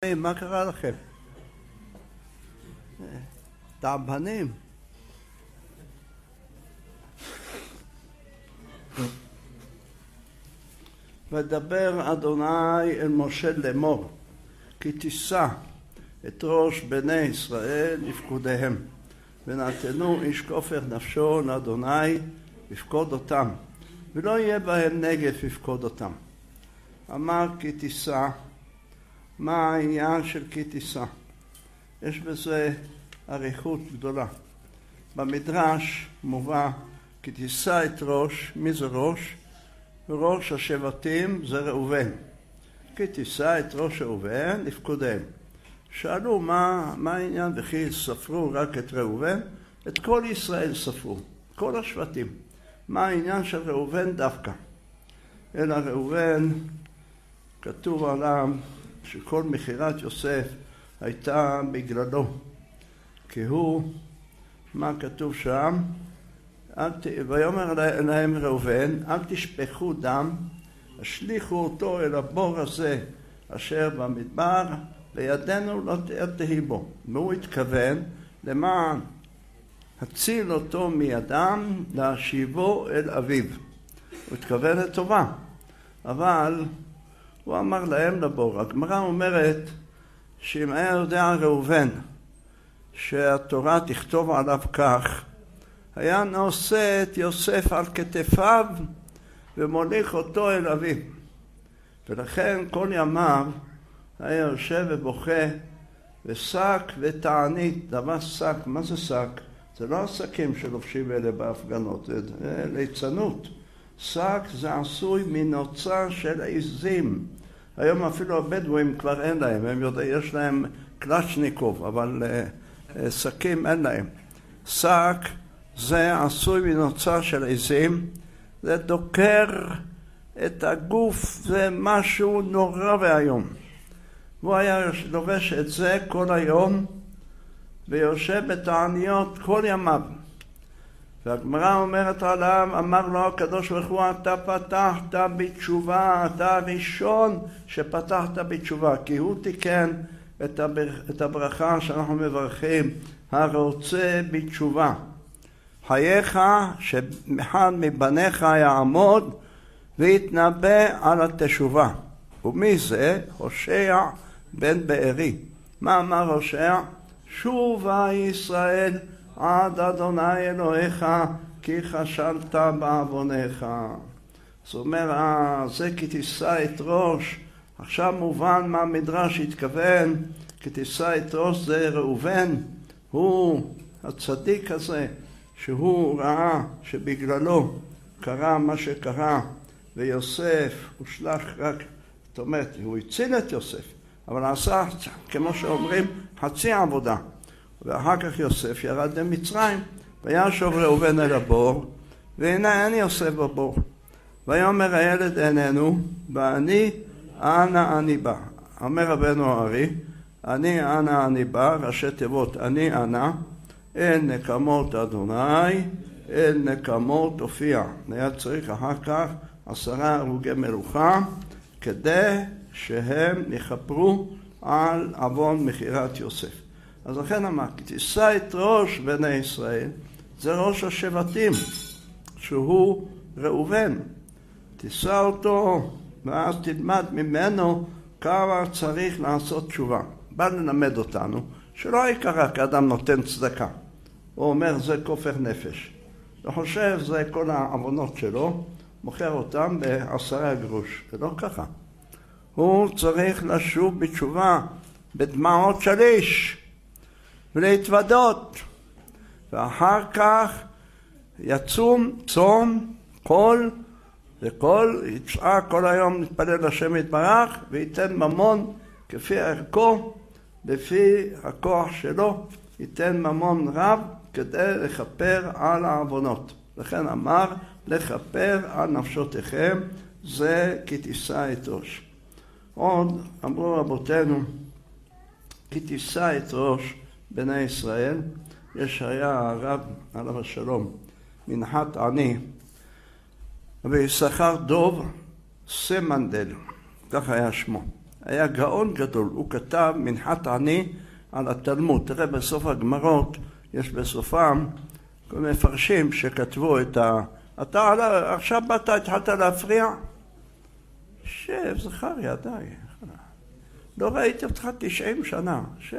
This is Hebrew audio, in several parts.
מה קרה לכם? תעבנים. ודבר אדוני אל משה לאמור, כי תישא את ראש בני ישראל לפקודיהם, ונתנו איש כופר נפשו לאדוני לפקוד אותם, ולא יהיה בהם נגף לפקוד אותם. אמר כי תישא. מה העניין של כי תישא? יש בזה אריכות גדולה. במדרש מובא כי תישא את ראש. מי זה ראש? ראש השבטים זה ראובן. כי תישא את ראש ראובן לפקודיהם. שאלו מה העניין, וכי ספרו רק את ראובן? את כל ישראל ספרו, כל השבטים. מה העניין של ראובן דווקא? אלא ראובן כתוב עליו שכל מכירת יוסף הייתה בגללו, כי הוא, מה כתוב שם? ויאמר להם ראובן, אל תשפכו דם, השליכו אותו אל הבור הזה אשר במדבר, וידנו לא תהי בו. והוא התכוון למען הציל אותו מידם, להשיבו אל אביו. הוא התכוון לטובה, אבל הוא אמר להם לבור. הגמרא אומרת שאם היה יודע ראובן שהתורה תכתוב עליו כך, היה נושא את יוסף על כתפיו ומוליך אותו אל אביו. ולכן כל ימיו היה יושב ובוכה, ושק ותענית. דבר שק, מה זה שק? זה לא השקים שלובשים אלה בהפגנות, זה ליצנות. שק זה עשוי מנוצה של עזים. היום אפילו הבדואים כבר אין להם, הם יודעים, יש להם קלצ'ניקוב, אבל שקים אין להם. שק זה עשוי מנוצה של עזים, זה דוקר את הגוף, זה משהו נורא והיום. הוא היה לובש את זה כל היום ויושב בתעניות כל ימיו. והגמרא אומרת עליו, אמר לו הקדוש ברוך הוא, אתה פתחת בתשובה, אתה הראשון שפתחת בתשובה, כי הוא תיקן את הברכה שאנחנו מברכים, הרוצה בתשובה. חייך שמחד מבניך יעמוד ויתנבא על התשובה. ומי זה? הושע בן בארי. מה אמר הושע? שובה ישראל עד אדוני אלוהיך, כי חשלת בעווניך. זאת אומרת, זה כי תישא את ראש. עכשיו מובן מה המדרש התכוון. כי תישא את ראש זה ראובן, הוא הצדיק הזה, שהוא ראה שבגללו קרה מה שקרה, ויוסף הושלך רק, זאת אומרת, הוא הציל את יוסף, אבל עשה, כמו שאומרים, חצי עבודה. ואחר כך יוסף ירד למצרים, וישוב ראובן אל הבור, והנה אין יוסף בבור. ויאמר הילד איננו, ואני אנה אני בא. אומר רבנו הארי, אני אנה אני בא, ראשי תיבות אני אנה, אל נקמות אדוני, אל נקמות הופיע. היה צריך אחר כך 10 הרוגי מלוכה, כדי שהם יכפרו על עוון מכירת יוסף. אז לכן אמר, תישא את ראש בני ישראל, זה ראש השבטים, שהוא ראובן. תישא אותו, ואז תלמד ממנו כמה צריך לעשות תשובה. בא ללמד אותנו, שלא יקרה כאדם נותן צדקה. הוא אומר, זה כופר נפש. הוא חושב, זה כל העוונות שלו, מוכר אותם ב10 גרוש. זה לא ככה. הוא צריך לשוב בתשובה, בדמעות של איש, ולהתוודות. ואחר כך יצום, צום, קול, וקול, יצעק כל היום, נתפלל לשם יתברך, וייתן ממון כפי ערכו, לפי הכוח שלו, ייתן ממון רב, כדי לכפר על העוונות. לכן אמר, לכפר על נפשותיכם, זה כי תישא את ראש. עוד אמרו רבותינו, כי תישא את ראש בני ישראל. היה הרב עליו השלום, מנחת עני, ויששכר דוב סמנדל, כך היה שמו. היה גאון גדול, הוא כתב מנחת עני על התלמוד. תראה בסוף הגמרות, יש בסופם כל מפרשים שכתבו את אתה עכשיו באת, התחלת להפריע? שב, זכריה, די. לא ראיתי אותך 90 שנה. שב.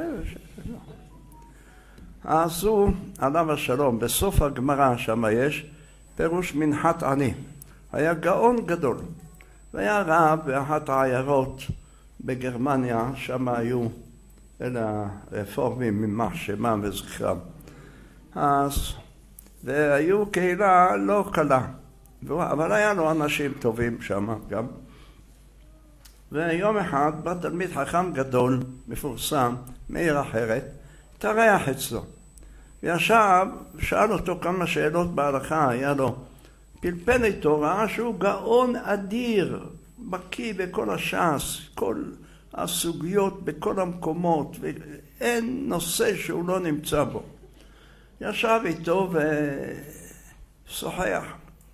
אז הוא, עליו השלום, בסוף הגמרא שם יש פירוש מנחת עני. היה גאון גדול. והיה רב באחת העיירות בגרמניה, שם היו אלה הרפורמים ממח שמם וזכרם. אז, והיו קהילה לא קלה, אבל היה לו אנשים טובים שם גם. ויום אחד בא תלמיד חכם גדול, מפורסם, מעיר אחרת, התארח אצלו. וישב, שאל אותו כמה שאלות בהלכה, היה לו פלפל איתו, ראה שהוא גאון אדיר, בקיא בכל הש"ס, כל הסוגיות בכל המקומות, ואין נושא שהוא לא נמצא בו. ישב איתו ושוחח.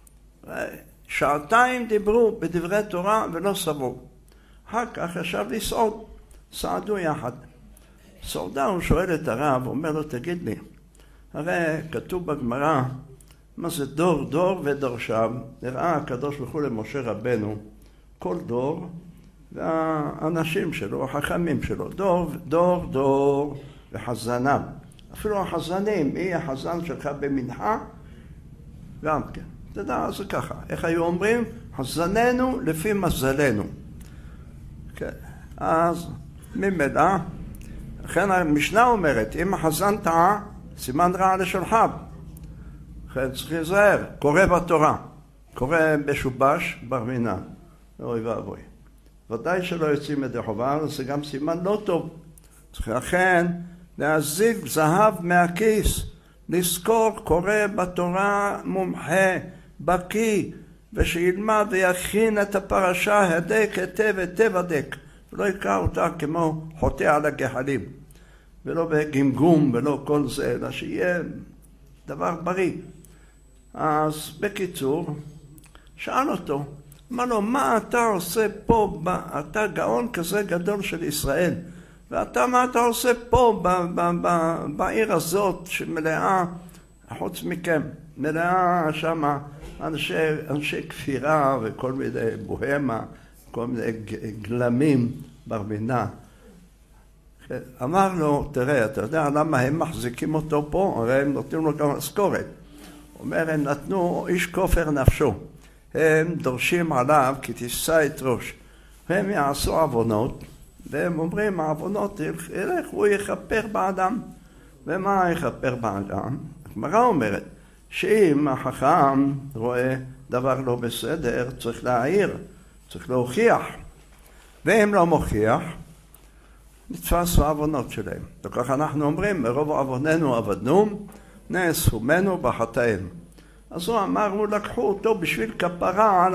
שעתיים דיברו בדברי תורה ולא סברו. אחר כך ישב לסעוד, סעדו יחד. סעודה הוא שואל את הרב, אומר לו, תגיד לי, הרי כתוב בגמרא, מה זה דור, דור ודורשיו? נראה הקדוש ברוך הוא למשה רבנו, כל דור, והאנשים שלו, החכמים שלו, דור וחזניו. אפילו החזנים, מי החזן שלך במנחה? גם כן. אתה יודע, זה ככה. איך היו אומרים? חזננו לפי מזלנו. כן. אז ממילא, לכן המשנה אומרת, אם החזן טעה, סימן רע לשולחיו. לכן צריך להיזהר, קורא בתורה, קורא בשובש בר מינן, אוי ואבוי. ודאי שלא יוצאים ידי חובה, זה גם סימן לא טוב. צריך לכן להזיג זהב מהכיס, לזכור, קורא בתורה מומחה, בקיא, ושילמד ויכין את הפרשה הדק היטב הדק, ולא יקרא אותה כמו חוטא על הגחלים, ולא בגמגום ולא כל זה, אלא שיהיה דבר בריא. אז בקיצור, שאל אותו, אמר לו, מה אתה עושה פה, אתה גאון כזה גדול של ישראל, ואתה מה אתה עושה פה בעיר הזאת שמלאה, חוץ מכם, מלאה שמה אנשי כפירה וכל מיני בוהמה, כל מיני גלמים ברמינה. אמר לו, תראה, אתה יודע למה הם מחזיקים אותו פה? הרי הם נותנים לו גם משכורת. אומר, הם נתנו איש כופר נפשו. הם דורשים עליו כי תישא את ראש. הם יעשו עוונות, והם אומרים, העוונות ילך, הוא יכפר באדם. ומה יכפר באדם? הגמרא אומרת, שאם החכם רואה דבר לא בסדר, צריך להעיר, צריך להוכיח. ואם לא מוכיח, נתפסו העוונות שלהם. וכך אנחנו אומרים, מרוב עווננו עבדנו, נאספומנו בחטאינו. אז הוא אמר, הוא לקחו אותו בשביל כפרה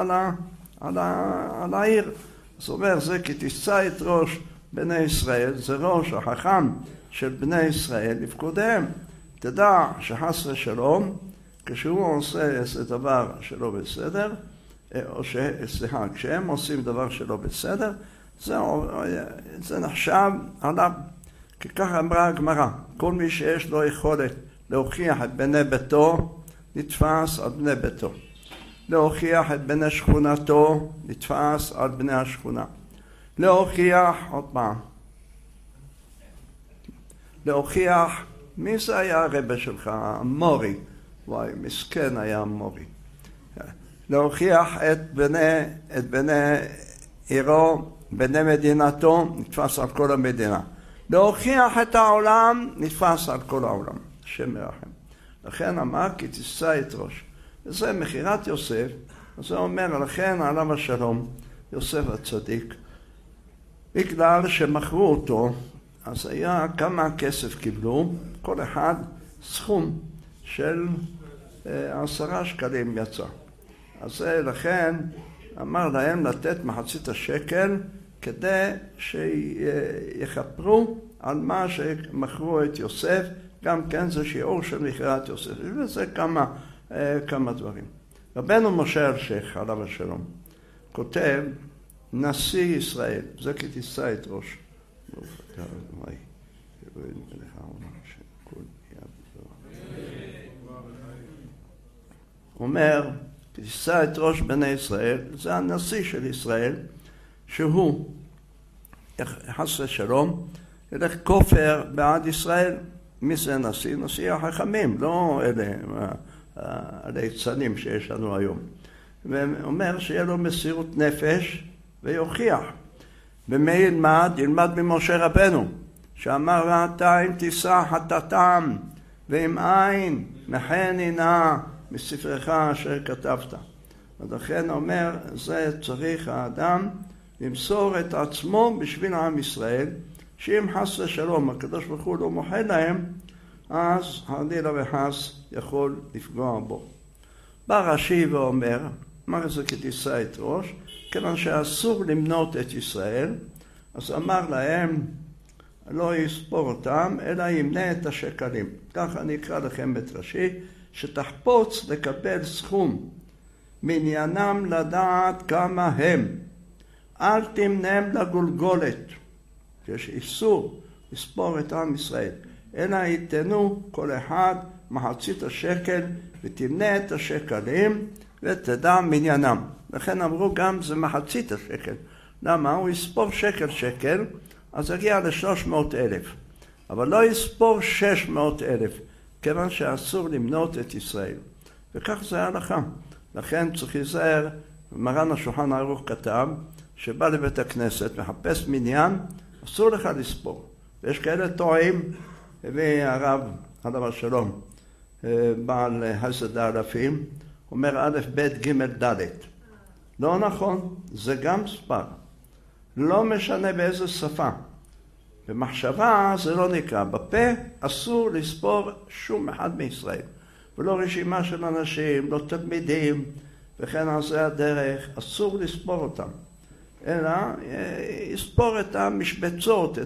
על העיר. אז הוא אומר, זה כי תישא את ראש בני ישראל, זה ראש החכם של בני ישראל לפקודיהם. תדע שחס ושלום, כשהוא עושה איזה דבר שלא בסדר, או כשהם עושים דבר שלא בסדר, זה נחשב עליו. כי ככה אמרה הגמרא, כל מי שיש לו יכולת להוכיח את בני ביתו, נתפס על בני ביתו. להוכיח את בני שכונתו, נתפס על בני השכונה. להוכיח, עוד פעם, להוכיח, מי זה היה הרבה שלך? המורי. וואי, מסכן היה המורי. להוכיח את בני עירו, בני מדינתו, נתפס על כל המדינה. להוכיח את העולם, נתפס על כל העולם. השם מרחם. לכן אמר, כי תישא את ראש. וזה מכירת יוסף. זה אומר, לכן עליו השלום, יוסף הצדיק. בגלל שמכרו אותו, אז היה כמה כסף קיבלו, כל אחד סכום של 10 שקלים יצא. אז לכן אמר להם לתת מחצית השקל כדי שיחפרו על מה שמכרו את יוסף, גם כן זה שיעור של מכירת יוסף. וזה כמה דברים. רבנו משה אלשיך, עליו השלום, כותב נשיא ישראל, זה כי תישא את ראש. אומר, תישא את ראש בני ישראל, זה הנשיא של ישראל, שהוא חס שלום, ילך כופר בעד ישראל. מי זה נשיא? נשיא החכמים, לא אלה הליצנים שיש לנו היום. ואומר שיהיה לו מסירות נפש ויוכיח. ומי ילמד? ילמד ממשה רבנו, שאמר ראתה אם תישא חטאתם ואם אין מחני נא מספרך אשר כתבת. ולכן אומר, זה צריך האדם למסור את עצמו בשביל עם ישראל, שאם חס ושלום הקדוש ברוך הוא לא מוחל להם, אז חלילה וחס יכול לפגוע בו. בא רש"י ואומר, מה זה כי תישא את ראש? כיוון שאסור למנות את ישראל, אז אמר להם, לא יספור אותם, אלא ימנה את השקלים. ככה אני אקרא לכם את רש"י, שתחפוץ לקבל סכום, מעניינם לדעת כמה הם. אל תמנם לגולגולת, יש איסור לספור את עם ישראל, אלא ייתנו כל אחד מחצית השקל, ותמנה את השקלים, ותדע מניינם. לכן אמרו גם זה מחצית השקל. למה? הוא יספור שקל, אז יגיע ל300,000. אבל לא יספור 600,000, כיוון שאסור למנות את ישראל. וכך זה ההלכה. לכן צריך להיזהר, מרן השולחן ערוך כתב, שבא לבית הכנסת, מחפש מניין, אסור לך לספור. ויש כאלה טועים, הביא הרב, עליו השלום, בעל חסד האלפים, אומר א', ב', ג', ד'. לא נכון, זה גם ספר. לא משנה באיזה שפה. במחשבה זה לא נקרא. בפה אסור לספור שום אחד מישראל. ולא רשימה של אנשים, לא תלמידים, וכן על זה הדרך, אסור לספור אותם. אלא יספור את המשבצות,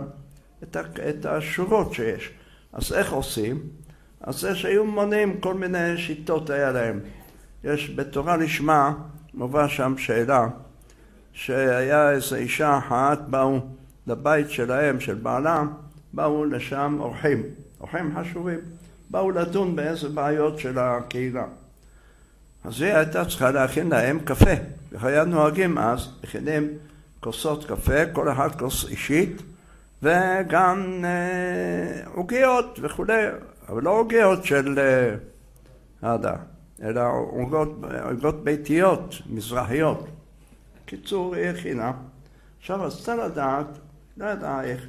את השורות שיש. אז איך עושים? אז זה שהיו מונים כל מיני שיטות היה להם. יש בתורה לשמה, מובא שם שאלה, שהיה איזו אישה אחת, באו לבית שלהם, של בעלה, באו לשם אורחים חשובים, באו לדון באיזה בעיות של הקהילה. אז היא הייתה צריכה להכין להם קפה, והיה נוהגים אז, הכינים כוסות קפה, כל אחד כוס אישית, וגם עוגיות וכו', אבל לא עוגיות של אלא עוגות ביתיות, מזרחיות. קיצור, היא הכינה. עכשיו, רצתה לדעת, לא ידעה איך.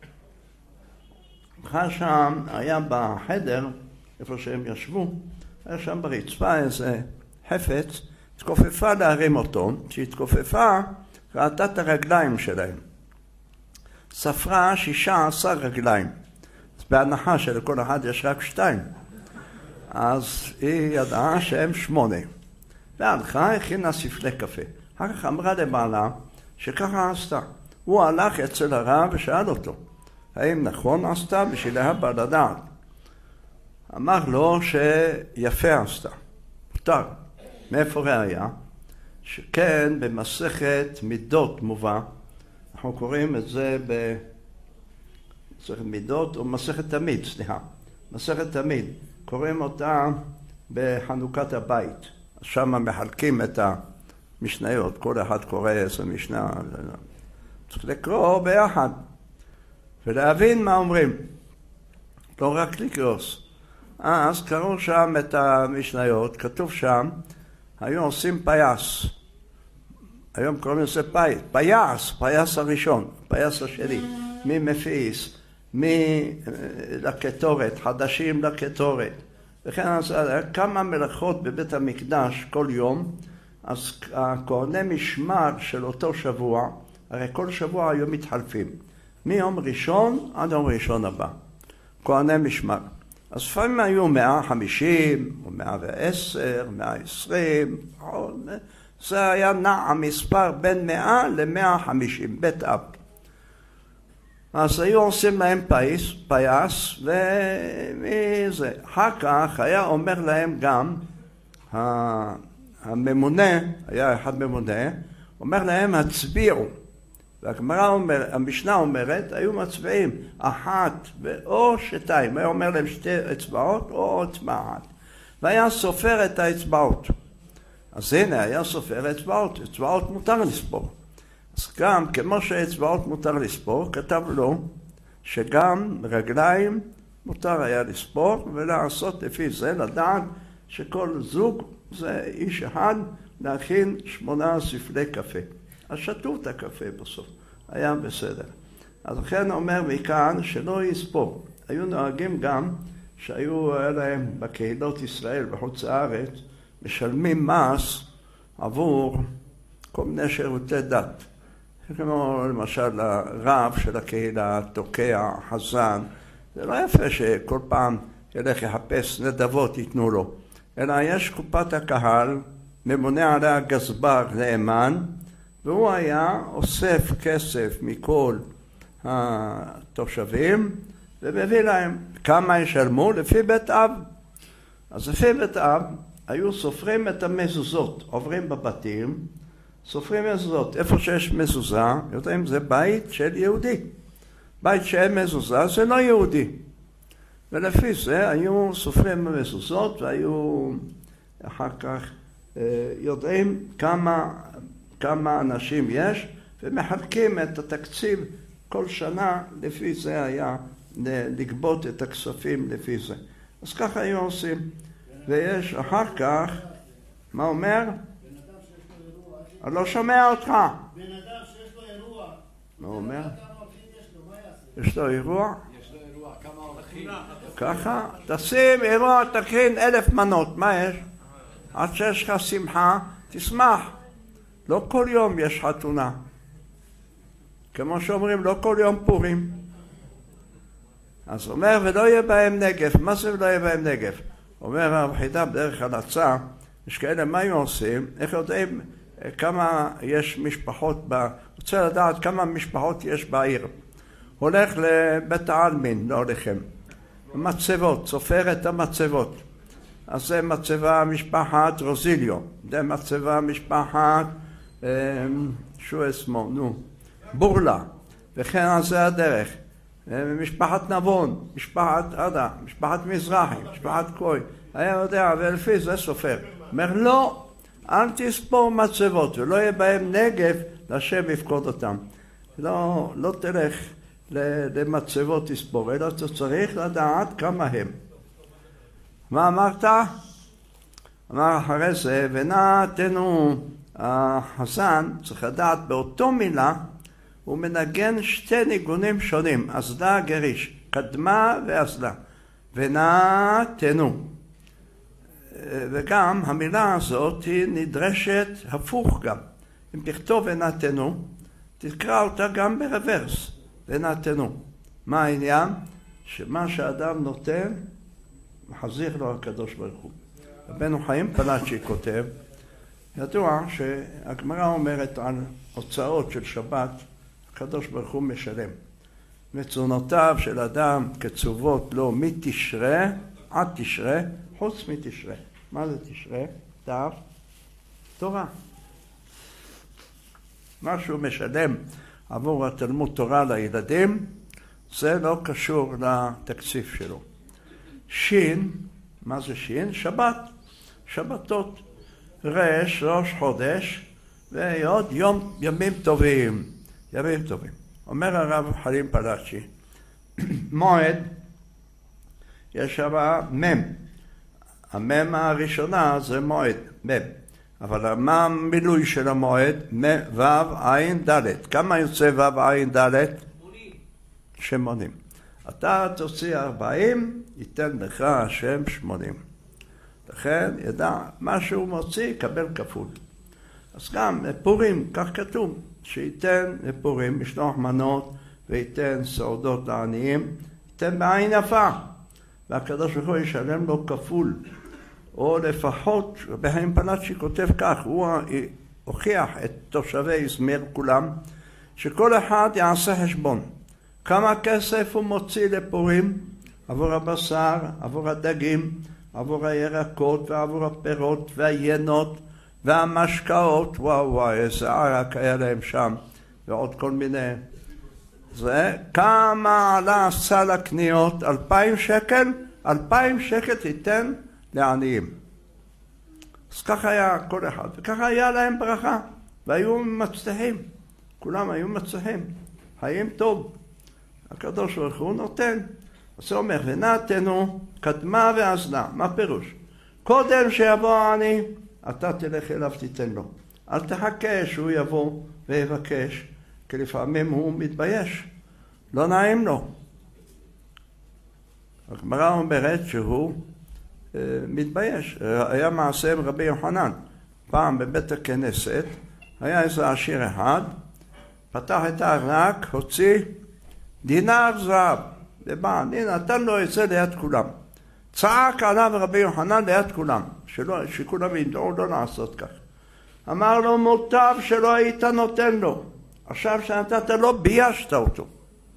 שם היה בחדר, איפה שהם ישבו, היה שם ברצפה איזה חפץ, התכופפה להרים אותו, כשהתכופפה, ראתה את הרגליים שלהם. ספרה 16 רגליים. אז בהנחה שלכל אחד יש רק 2. אז היא ידעה שהם 8. והלכה, הכינה ספלי קפה. אחר כך אמרה לבעלה שככה עשתה. הוא הלך אצל הרב ושאל אותו, האם נכון עשתה? בשביל הבא לדעת. אמר לו שיפה עשתה. פותר. מאיפה ראיה? שכן במסכת מידות מובא, אנחנו קוראים את זה במסכת מידות או מסכת תמיד, סליחה. מסכת תמיד. קוראים אותה בחנוכת הבית. שם מחלקים את המשניות. כל אחד קורא איזה משנה. צריך לקרוא ביחד. ולהבין מה אומרים. לא רק לקרוס. אז קראו שם את המשניות. כתוב שם, היו עושים פייס. היום קוראים לזה פייס הראשון, פייס השני. מי מפיס, מי לקטורת, חדשים לקטורת. וכן אז כמה מלאכות בבית המקדש כל יום, אז הכהני משמר של אותו שבוע, הרי כל שבוע היו מתחלפים. מיום ראשון עד יום ראשון הבא. כהני משמר. אז לפעמים היו 150, או 110, 120, זה היה נע המספר בין 100 ל-150, בית אב. אז היו עושים להם פייס, וזה. אחר כך היה אומר להם גם, הממונה, היה אחד ממונה, אומר להם הצביעו. והמשנה אומרת, היו מצביעים אחת או שתיים, היה אומר להם שתי אצבעות או אצבע אחת. והיה סופר את האצבעות. אז הנה, היה סופר אצבעות, אצבעות מותר לספור. אז גם כמו שאצבעות מותר לספור, כתב לו שגם רגליים מותר היה לספור, ולעשות לפי זה, לדעת שכל זוג זה איש אחד להכין 8 ספלי קפה. אז שתו את הקפה בסוף, היה בסדר. אז לכן אומר מכאן שלא יספור. היו נוהגים גם שהיו להם בקהילות ישראל בחוץ הארץ, משלמים מס עבור כל מיני שירותי דת. כמו למשל הרב של הקהילה, תוקע, חזן. זה לא יפה שכל פעם ילך יחפש נדבות ייתנו לו. אלא יש קופת הקהל, ממונה עליה גזבר נאמן, והוא היה אוסף כסף מכל התושבים, ומביא להם כמה ישלמו לפי בית אב. אז לפי בית אב היו סופרים את המזוזות, עוברים בבתים, סופרים מזוזות. איפה שיש מזוזה, יודעים זה בית של יהודי. בית שאין מזוזה זה לא יהודי. ולפי זה היו סופרים מזוזות, והיו אחר כך יודעים כמה אנשים יש, ומחלקים את התקציב כל שנה, לפי זה היה לגבות את הכספים לפי זה. אז ככה היו עושים. ויש אחר כך, מה אומר? אני לא שומע אותך. בן אדם שיש לו אירוע. מה אומר? כמה הולכים יש לו, מה יעשה? יש לו אירוע? יש לו אירוע, כמה הולכים? ככה? תשים אירוע, תקרין 1000 מנות, מה יש? עד שיש לך שמחה, תשמח. לא כל יום יש חתונה. כמו שאומרים, לא כל יום פורים. אז אומר, ולא יהיה בהם נגף. מה זה ולא יהיה בהם נגף? אומר הרב חידה בדרך הלצה, יש כאלה, מה הם עושים? איך יודעים כמה יש משפחות, רוצה לדעת כמה משפחות יש בעיר. הולך לבית העלמין, לא הולכם. מצבות, סופר את המצבות. אז זה מצבה משפחת רוזיליו, זה מצבה משפחת שואסמו, בורלה, וכן על זה הדרך. משפחת נבון, משפחת עדה, משפחת מזרחי, משפחת קוי. היה יודע, ולפי זה סופר. אומר, לא, אל תספור מצבות, ולא יהיה בהם נגף, להשם יפקוד אותם. לא תלך למצבות תספור, אלא אתה צריך לדעת כמה הם. מה אמרת? אמר אחרי זה, ונעתנו החזן, צריך לדעת באותו מילה, הוא מנגן 2 ניגונים שונים, אזלה גריש, קדמה ואזלה, ונעתנו. וגם המילה הזאת היא נדרשת הפוך גם. אם תכתוב ונעתנו, תקרא אותה גם ברוורס, ונעתנו. מה העניין? שמה שאדם נותן, מחזיר לו הקדוש ברוך הוא. רבנו חיים פלאצ'י כותב, ידוע שהגמרא אומרת על הוצאות של שבת, הקדוש ברוך הוא משלם. מצונותיו של אדם קצובות לו מתשרה עד תשרה, חוץ מתשרה. מה זה תשרה? תו? תורה. מה שהוא משלם עבור התלמוד תורה לילדים, זה לא קשור לתקציב שלו. שין, מה זה שין? שבת, שבתות, ראש חודש, ועוד ימים טובים, ימים טובים. אומר הרב חיים פלאצ'י, מועד, יש שם מם, המם הראשונה זה מועד, מם, אבל מה המילוי של המועד? ו' עין ד', כמה יוצא ו' עין ד'? 80. אתה תוציא 40, ייתן לך השם 80. לכן ידע, מה שהוא מוציא יקבל כפול. אז גם פורים, כך כתוב, שייתן פורים, משלוח מנות וייתן סעודות לעניים, ייתן בעין יפה, והקדוש ברוך הוא ישלם לו כפול. או לפחות, רבי חיים פלאצ'י כותב כך, הוא הוכיח את תושבי איזמיר כולם, שכל אחד יעשה חשבון. כמה כסף הוא מוציא לפורים עבור הבשר, עבור הדגים, עבור הירקות ועבור הפירות והיינות והמשקאות, וואי, איזה ערק היה להם שם, ועוד כל מיני. זה, כמה עלה סל הקניות? 2,000 שקל? 2,000 שקל תיתן לעניים. אז ככה היה כל אחד, וככה היה להם ברכה, והיו מצליחים, כולם היו מצליחים, חיים טוב. הקדוש ברוך הוא נותן. אז הוא אומר, ונתנו קדמה ואזנה. מה פירוש? קודם שיבוא העני, אתה תלך אליו תיתן לו. אל תחכה שהוא יבוא ויבקש, כי לפעמים הוא מתבייש, לא נעים לו. הגמרא אומרת שהוא מתבייש. היה מעשה עם רבי יוחנן. פעם בבית הכנסת היה איזה עשיר אחד, פתח את הארנק, הוציא דינר זהב, ובא, נתן לו את זה ליד כולם. צעק עליו רבי יוחנן ליד כולם, שכולם ידעו לא לעשות כך. אמר לו, מוטב שלא היית נותן לו. עכשיו שנתת לו, ביישת אותו.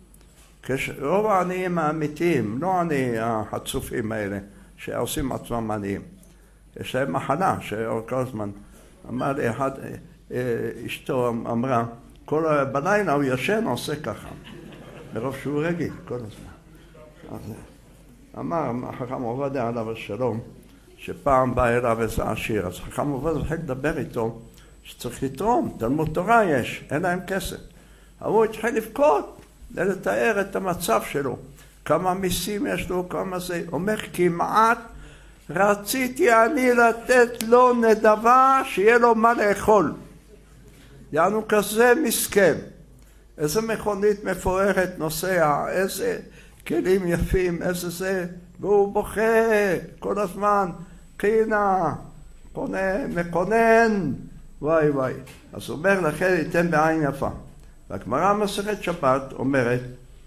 רוב העניים האמיתיים, לא העניים החצופים האלה, שעושים עצמם עניים. יש להם מחלה שכל הזמן, אמר לי אחד, אשתו אמרה, בלילה הוא ישן עושה ככה, מרוב שהוא רגיל כל הזמן. אמר חכם עובדיה עליו השלום, שפעם בא אליו איזה עשיר, אז חכם עובדיה התחיל לדבר איתו, שצריך לתרום, תלמוד תורה יש, אין להם כסף. הוא התחיל לבכות, לתאר את המצב שלו, כמה מיסים יש לו, כמה זה, אומר כמעט רציתי אני לתת לו נדבה שיהיה לו מה לאכול. יענו כזה מסכן, איזה מכונית מפוארת נוסע, איזה כלים יפים, איזה זה, והוא בוכה כל הזמן, קינה, מקונן, וואי וואי. אז הוא אומר לכן ייתן בעין יפה. והגמרא מסכת שבת אומרת,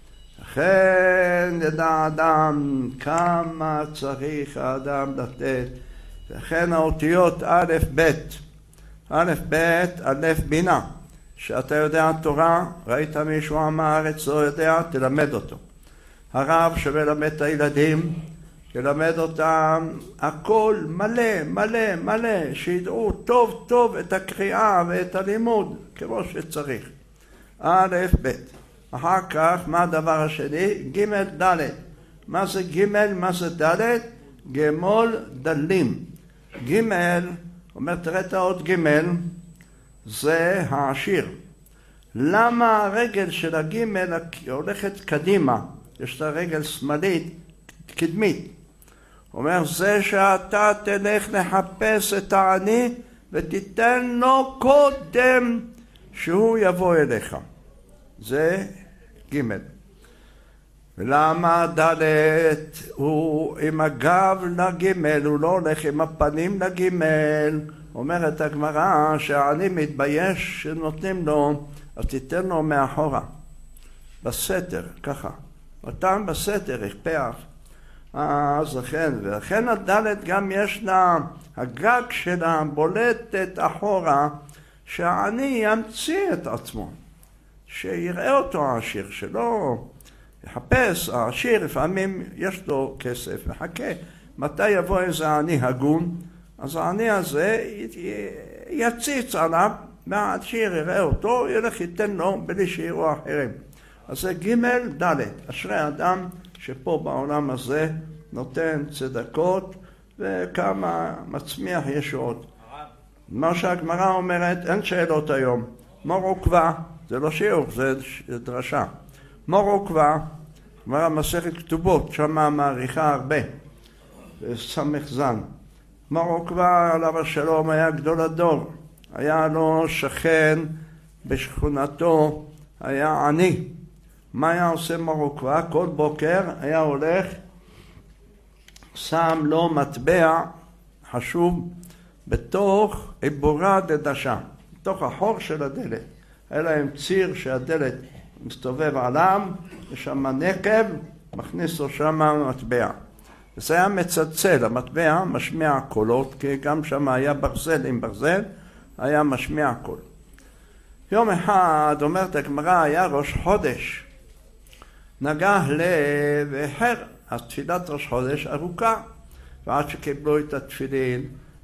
לכן ידע אדם כמה צריך האדם לתת, לכן האותיות א' ב', א' ב', א' בינה, שאתה יודע תורה, ראית מישהו עם הארץ לא יודע, תלמד אותו. הרב שמלמד את הילדים, תלמד אותם הכל מלא, מלא, מלא, שידעו טוב טוב את הקריאה ואת הלימוד כמו שצריך. א' ב'. אחר כך, מה הדבר השני? ג' ד'. מה זה ג', מה זה ד'? גמול דלים. ג', אומר תראה את האות ג', זה העשיר. למה הרגל של הג' הולכת קדימה? יש את הרגל שמאלית, קדמית. אומר זה שאתה תלך לחפש את העני ותיתן לו קודם שהוא יבוא אליך. זה ג'. ולמה ד' הוא עם הגב לג', הוא לא הולך עם הפנים לג'. אומרת הגמרא שהעני מתבייש שנותנים לו, אז תיתן לו מאחורה, בסתר, ככה. אותם בסתר, הכפח. אז לכן הד' גם יש לה, הגג שלה בולטת אחורה, שהעני ימציא את עצמו. שיראה אותו העשיר, שלא יחפש. העשיר לפעמים יש לו כסף, וחכה מתי יבוא איזה עני הגון, אז העני הזה יציץ עליו, והעשיר יראה אותו, ילך ייתן לו בלי שיראו אחרים. אז זה ג' ד', אשרי אדם שפה בעולם הזה נותן צדקות וכמה מצמיח ישועות. מה שהגמרא אומרת, אין שאלות היום. מור עוקבא, זה לא שיעור, זה דרשה. מור עוקבא, גמרא מסכת כתובות, שמה מעריכה הרבה, סמך זן. מור עוקבא עליו השלום היה גדול הדור, היה לו שכן בשכונתו, היה עני. מה היה עושה מור עוקבא? כל בוקר היה הולך, שם לו מטבע חשוב בתוך עיבורה דדשה, בתוך החור של הדלת. היה להם ציר שהדלת מסתובב עליו, יש שם נקב, מכניס לו שם מטבע. וזה היה מצלצל, המטבע משמיע קולות, כי גם שם היה ברזל עם ברזל, היה משמיע קול. יום אחד, אומרת הגמרא, היה ראש חודש, נגע לב ואחר, אז תפילת ראש חודש ארוכה, ועד שקיבלו את התפילין,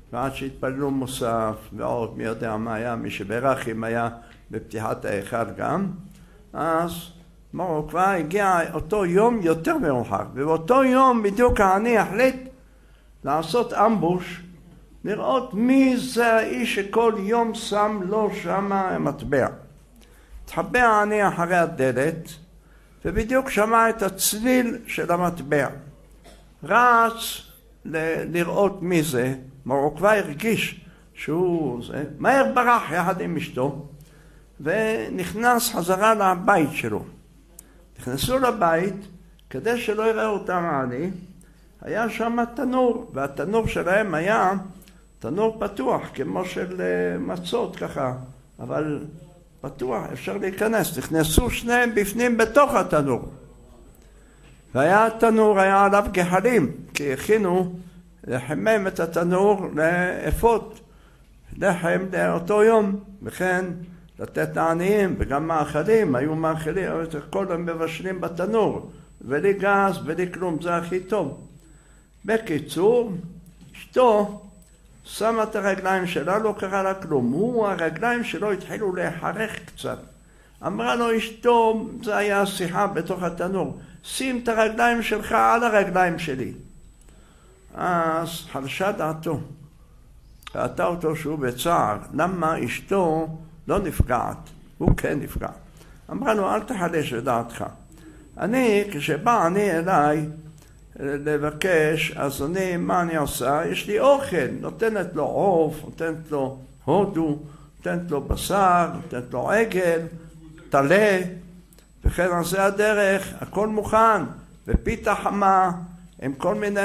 ועד שהתפללו מוסף, ועוד מי יודע מה היה, מי שברכם היה בפתיחת ההיכל גם, אז כבר הגיע אותו יום יותר מאוחר, ובאותו יום בדיוק העני החליט לעשות אמבוש, לראות מי זה האיש שכל יום שם לו שמה מטבע. התחבא העני אחרי הדלת, ובדיוק שמע את הצליל של המטבע. רץ לראות מי זה, הוא כבר הרגיש שהוא זה, מהר ברח יחד עם אשתו, ונכנס חזרה לבית שלו. נכנסו לבית, כדי שלא יראה אותם העני, היה שם תנור, והתנור שלהם היה תנור פתוח, כמו של מצות ככה, אבל פתוח, אפשר להיכנס. נכנסו שניהם בפנים בתוך התנור. והיה התנור, היה עליו גחלים, כי הכינו לחמם את התנור לאפות לחם לאותו יום, וכן לתת לעניים, וגם מאכלים, היו מאכלים, אבל את הכל הם מבשלים בתנור, בלי גז, בלי כלום, זה הכי טוב. בקיצור, אשתו שמה את הרגליים שלה, לא קרה לה כלום. הרגליים שלו התחילו להיחרך קצת. אמרה לו אשתו, זה היה שיחה בתוך התנור, שים את הרגליים שלך על הרגליים שלי. אז חלשה דעתו. ראתה אותו שהוא בצער. למה אשתו לא נפגעת? הוא כן נפגע. אמרה לו, אל תחלש לדעתך. כשבא אני אליי לבקש, אז מה אני עושה? יש לי אוכל, נותנת לו עוף, נותנת לו הודו, נותנת לו בשר, נותנת לו עגל, טלה, וכן על זה הדרך, הכל מוכן, ופיתה חמה, עם כל מיני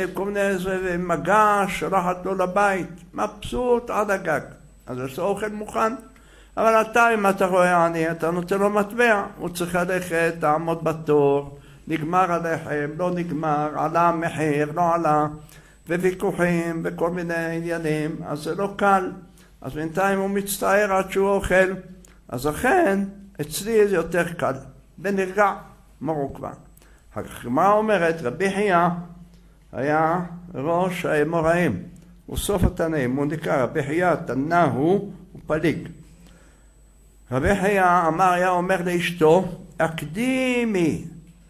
מגע, שולחת לו לבית, מבסוט עד הגג. אז יש לו אוכל מוכן. אבל אתה, אם אתה רואה עני, אתה נותן לו מטבע, הוא צריך ללכת, לעמוד בתור, נגמר הלחם, לא נגמר, עלה המחיר, לא עלה, וויכוחים וכל מיני עניינים, אז זה לא קל. אז בינתיים הוא מצטער עד שהוא אוכל, אז אכן, אצלי זה יותר קל, ונרגע, מרוקבה. הגמרא אומרת, רבי חייא היה ראש האמוראים, הוא סוף התנאים, הוא נקרא רבי חייא, תנא הוא פליג. רבי חייא היה אומר לאשתו, הקדימי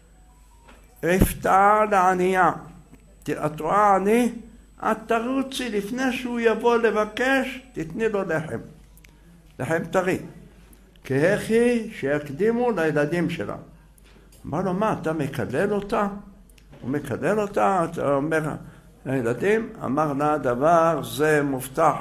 רפתה לענייה. את רואה עני? את תרוצי לפני שהוא יבוא לבקש, תתני לו לחם. לחם טרי. כהכי שיקדימו לילדים שלה. אמר לו, מה, אתה מקלל אותה? הוא מקלל אותה, אתה אומר לילדים, אמר לה, דבר זה מובטח.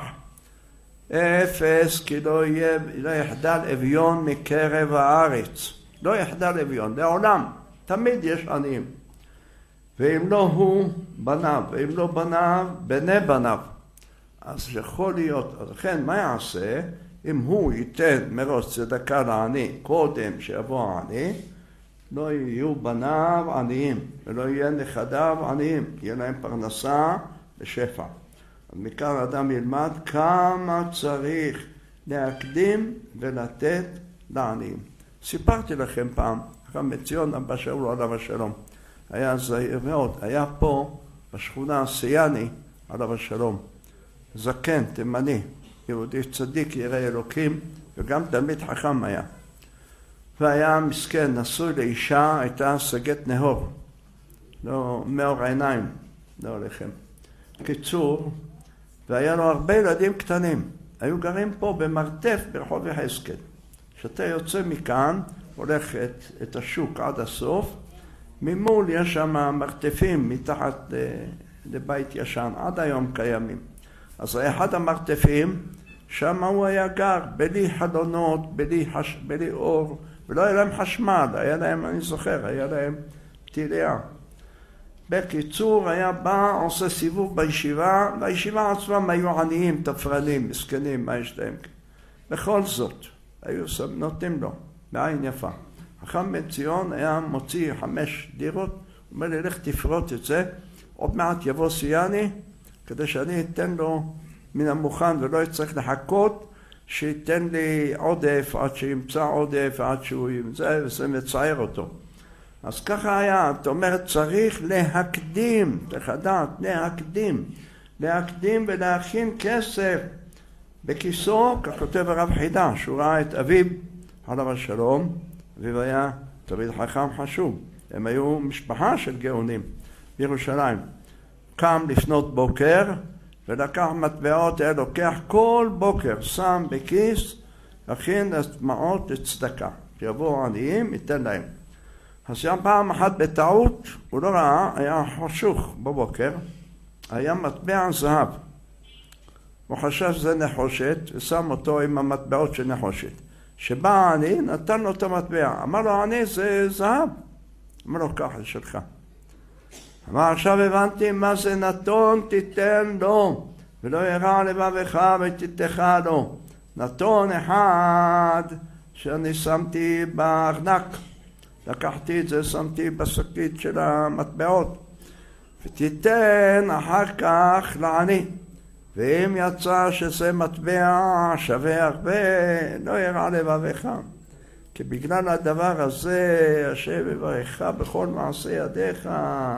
אפס, כי לא יחדל אביון מקרב הארץ. לא יחדל אביון, לעולם. תמיד יש עניים. ואם לא הוא, בניו. ואם לא בניו, בני בניו. אז יכול להיות, אז לכן מה יעשה? אם הוא ייתן מראש צדקה לעני, קודם שיבוא העני, לא יהיו בניו עניים, ולא יהיה נכדיו עניים. יהיה להם פרנסה בשפע. אז מכאן אדם ילמד כמה צריך להקדים ולתת לעניים. סיפרתי לכם פעם, חכם מציון אבא שאול עליו השלום, היה זהיר מאוד, היה פה בשכונה סייני עליו השלום, זקן, תימני, יהודי צדיק ירא אלוקים, וגם תלמיד חכם היה. והיה מסכן, נשוי לאישה, הייתה סגת נהור, לא מאור עיניים, לא לכם. קיצור, והיה לו הרבה ילדים קטנים, היו גרים פה במרתף ברחוב יחזקאל. כשאתה יוצא מכאן, הולך את השוק עד הסוף, ממול יש שם מרתפים מתחת לבית ישן, עד היום קיימים. אז אחד המרתפים, שם הוא היה גר, בלי חלונות, בלי אור, ולא היה להם חשמל, היה להם, אני זוכר, היה להם תיליה. בקיצור, היה בא, עושה סיבוב בישיבה, בישיבה עצמם היו עניים, תפרנים, מסכנים, מה יש להם? בכל זאת, היו נותנים לו, בעין יפה. חכם מציון היה מוציא 5 דירות, הוא אומר לי, לך תפרוט את זה, עוד מעט יבוא סייני, כדי שאני אתן לו מן המוכן ולא יצטרך לחכות, שייתן לי עודף עד שימצא עודף, עד שהוא ימצא, וזה מצער אותו. אז ככה היה, זאת אומרת, צריך להקדים, צריך לדעת, להקדים. להקדים ולהכין כסף בכיסו, כך כותב הרב חידה, שהוא ראה את אביו, עליו השלום. אביו היה תלמיד חכם חשוב, הם היו משפחה של גאונים בירושלים. קם לפנות בוקר ולקח מטבעות, היה לוקח כל בוקר, שם בכיס, הכין מעות לצדקה. שיבואו עניים, ייתן להם. אז היה פעם אחת בטעות, הוא לא ראה, היה חשוך בבוקר, היה מטבע זהב. הוא חשב שזה נחושת, ושם אותו עם המטבעות של נחושת. שבא העני, נתן לו את המטבע. אמר לו, העני זה זהב. אמר לו, ככה זה שלך. אמר, עכשיו הבנתי מה זה נתון תיתן לו, ולא ירע לבבך ותיתך לו. נתון אחד שאני שמתי בארנק. לקחתי את זה, שמתי בשקית של המטבעות. ותיתן אחר כך לעני. ואם יצא שזה מטבע שווה הרבה, לא ירע לבבך. כי בגלל הדבר הזה, השם יברכך בכל מעשה ידיך.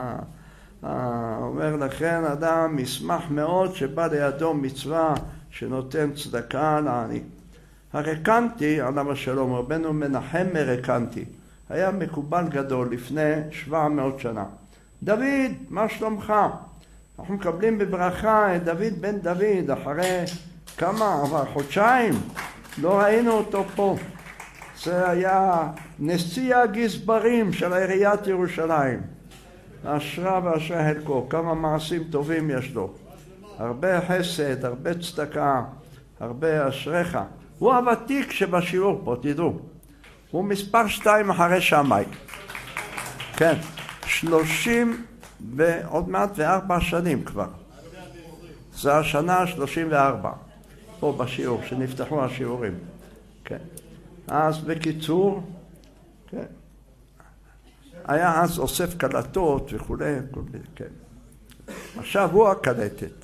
אומר לכן, אדם ישמח מאוד שבא לידו מצווה שנותן צדקה לעני. הרקנטי, עליו השלום, רבנו מנחם מרקנטי, היה מקובל גדול לפני 700 שנה. דוד, מה שלומך? אנחנו מקבלים בברכה את דוד בן דוד, אחרי כמה, עבר חודשיים, לא ראינו אותו פה. זה היה נשיא הגזברים של עיריית ירושלים. אשרה ואשרה חלקו, כמה מעשים טובים יש לו. הרבה חסד, הרבה צדקה, הרבה אשריך. הוא הוותיק שבשיעור פה, תדעו. הוא מספר 2 אחרי שמאי. כן, 30 ועוד מעט ו4 שנים כבר. זה השנה 34, פה בשיעור, שנפתחו השיעורים. כן. אז בקיצור, כן. היה אז אוסף קלטות וכו'. כן. עכשיו הוא הקלטת.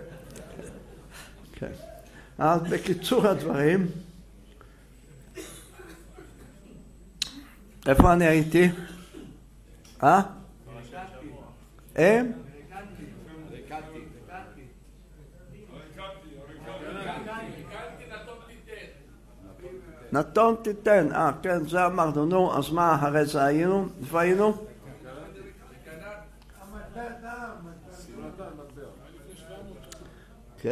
כן. אז בקיצור הדברים, איפה אני הייתי? נתון תיתן. כן, זה אמרנו. נו, אז מה אחרי זה היינו? איפה היינו? כן.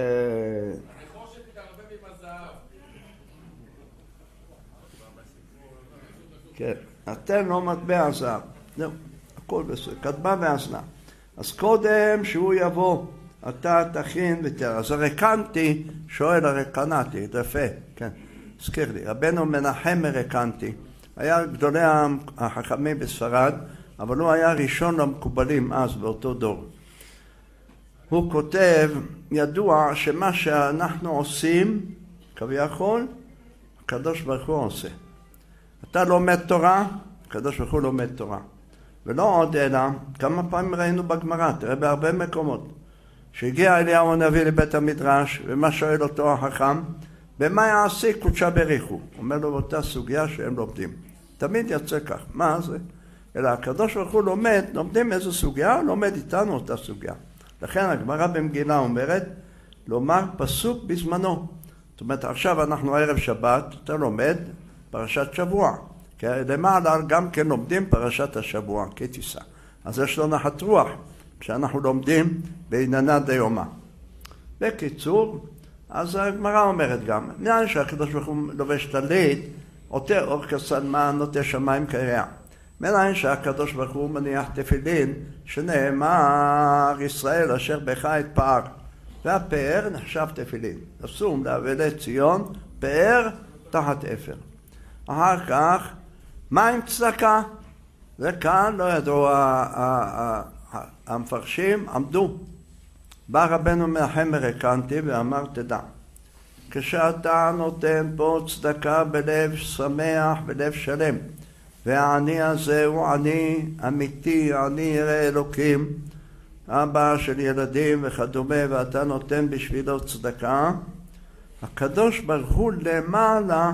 כן, נתן לו מטבע זהב. זהו, הכל בסדר. כתבה והזנה. אז קודם שהוא יבוא, אתה תכין ותראה. אז הרקנטי שואל הרקנתי, זה יפה, כן. הזכיר לי, רבנו מנחם מרקנטי, היה גדולי החכמים בספרד, אבל הוא היה ראשון למקובלים אז באותו דור. הוא כותב, ידוע שמה שאנחנו עושים, כביכול, הקדוש ברוך הוא עושה. אתה לומד תורה, הקדוש ברוך הוא לומד תורה. ולא עוד אלא, כמה פעמים ראינו בגמרא, תראה בהרבה מקומות, שהגיע אליהו הנביא לבית המדרש, ומה שואל אותו החכם, במה יעשי קודשה בריחו? אומר לו באותה סוגיה שהם לומדים. תמיד יצא כך, מה זה? אלא הקדוש ברוך הוא לומדים איזו סוגיה, לומד איתנו אותה סוגיה. לכן הגמרא במגילה אומרת, לומר פסוק בזמנו. זאת אומרת, עכשיו אנחנו ערב שבת, אתה לומד פרשת שבוע. כי למעלה גם כן לומדים פרשת השבוע, כתיסה. אז יש לו נחת רוח, כשאנחנו לומדים בעניינה דיומא. בקיצור, אז הגמרא אומרת גם, נראה שהקדוש ברוך הוא לובש טלית, עוטה אור כסלמן, נוטה שמיים כירח. מנין שהקדוש ברוך הוא מניח תפילין, שנאמר ישראל אשר בך את פאר. והפאר נחשב תפילין. אסור לאבלי ציון, פאר תחת אפר. אחר כך, מה עם צדקה? וכאן לא ידעו המפרשים, עמדו. בא רבנו מנחם מרקנטי ואמר, תדע, כשאתה נותן פה צדקה בלב שמח, בלב שלם, והעני הזה הוא עני אמיתי, עני ירא אלוקים, אבא של ילדים וכדומה, ואתה נותן בשבילו צדקה, הקדוש ברוך הוא למעלה,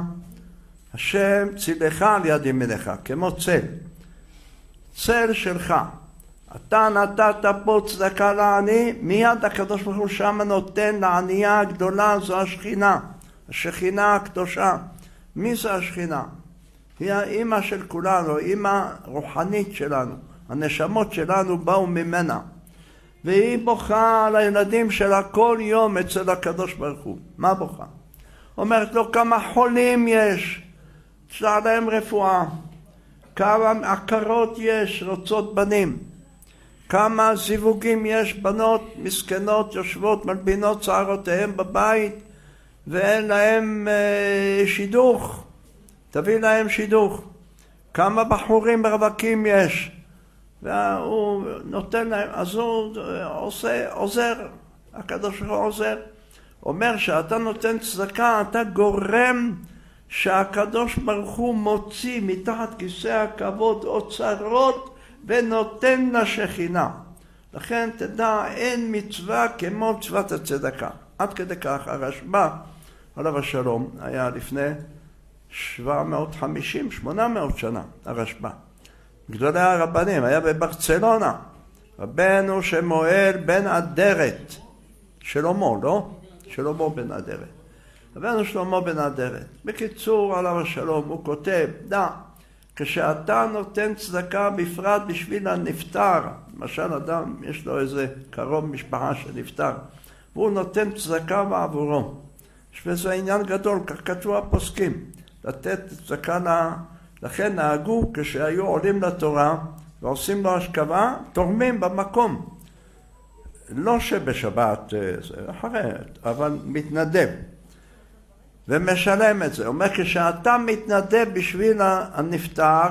השם צילך על יד ימינך, כמו צל. צל שלך. אתה נתת פה צדקה לעני, מיד הקדוש ברוך הוא שם נותן לענייה הגדולה, זו השכינה, השכינה הקדושה. מי זה השכינה? היא האמא של כולנו, אמא רוחנית שלנו, הנשמות שלנו באו ממנה, והיא בוכה על הילדים שלה כל יום אצל הקדוש ברוך הוא. מה בוכה? אומרת לו כמה חולים יש, תשלח להם רפואה, כמה עקרות יש, רוצות בנים, כמה זיווגים יש, בנות מסכנות יושבות מלבינות שערותיהם בבית ואין להם שידוך, תביא להם שידוך, כמה בחורים רווקים יש, והוא נותן להם, אז הוא עוזר, הקדוש ברוך הוא עוזר. אומר שאתה נותן צדקה, אתה גורם שהקדוש ברוך הוא מוציא מתחת כיסא הכבוד אוצרות ונותן לשכינה. לכן תדע, אין מצווה כמו מצוות הצדקה. עד כדי כך הרשב"א עליו השלום היה לפני 750-800 שנה, הרשב"א. גדולי הרבנים, היה בברצלונה, רבנו שמואל בן אדרת, שלמה, לא? שלמה בן אדרת. רבנו שלמה בן אדרת. בקיצור, עליו השלום, הוא כותב, דע, כשאתה נותן צדקה בפרט בשביל הנפטר, למשל אדם יש לו איזה קרוב משפחה שנפטר, והוא נותן צדקה בעבורו. וזה עניין גדול, כך כתבו הפוסקים, לתת צדקה לכן נהגו כשהיו עולים לתורה ועושים לו השכבה, תורמים במקום. לא שבשבת, אחרת, אבל מתנדב. ומשלם את זה. אומר, כשאתה מתנדב בשביל הנפטר,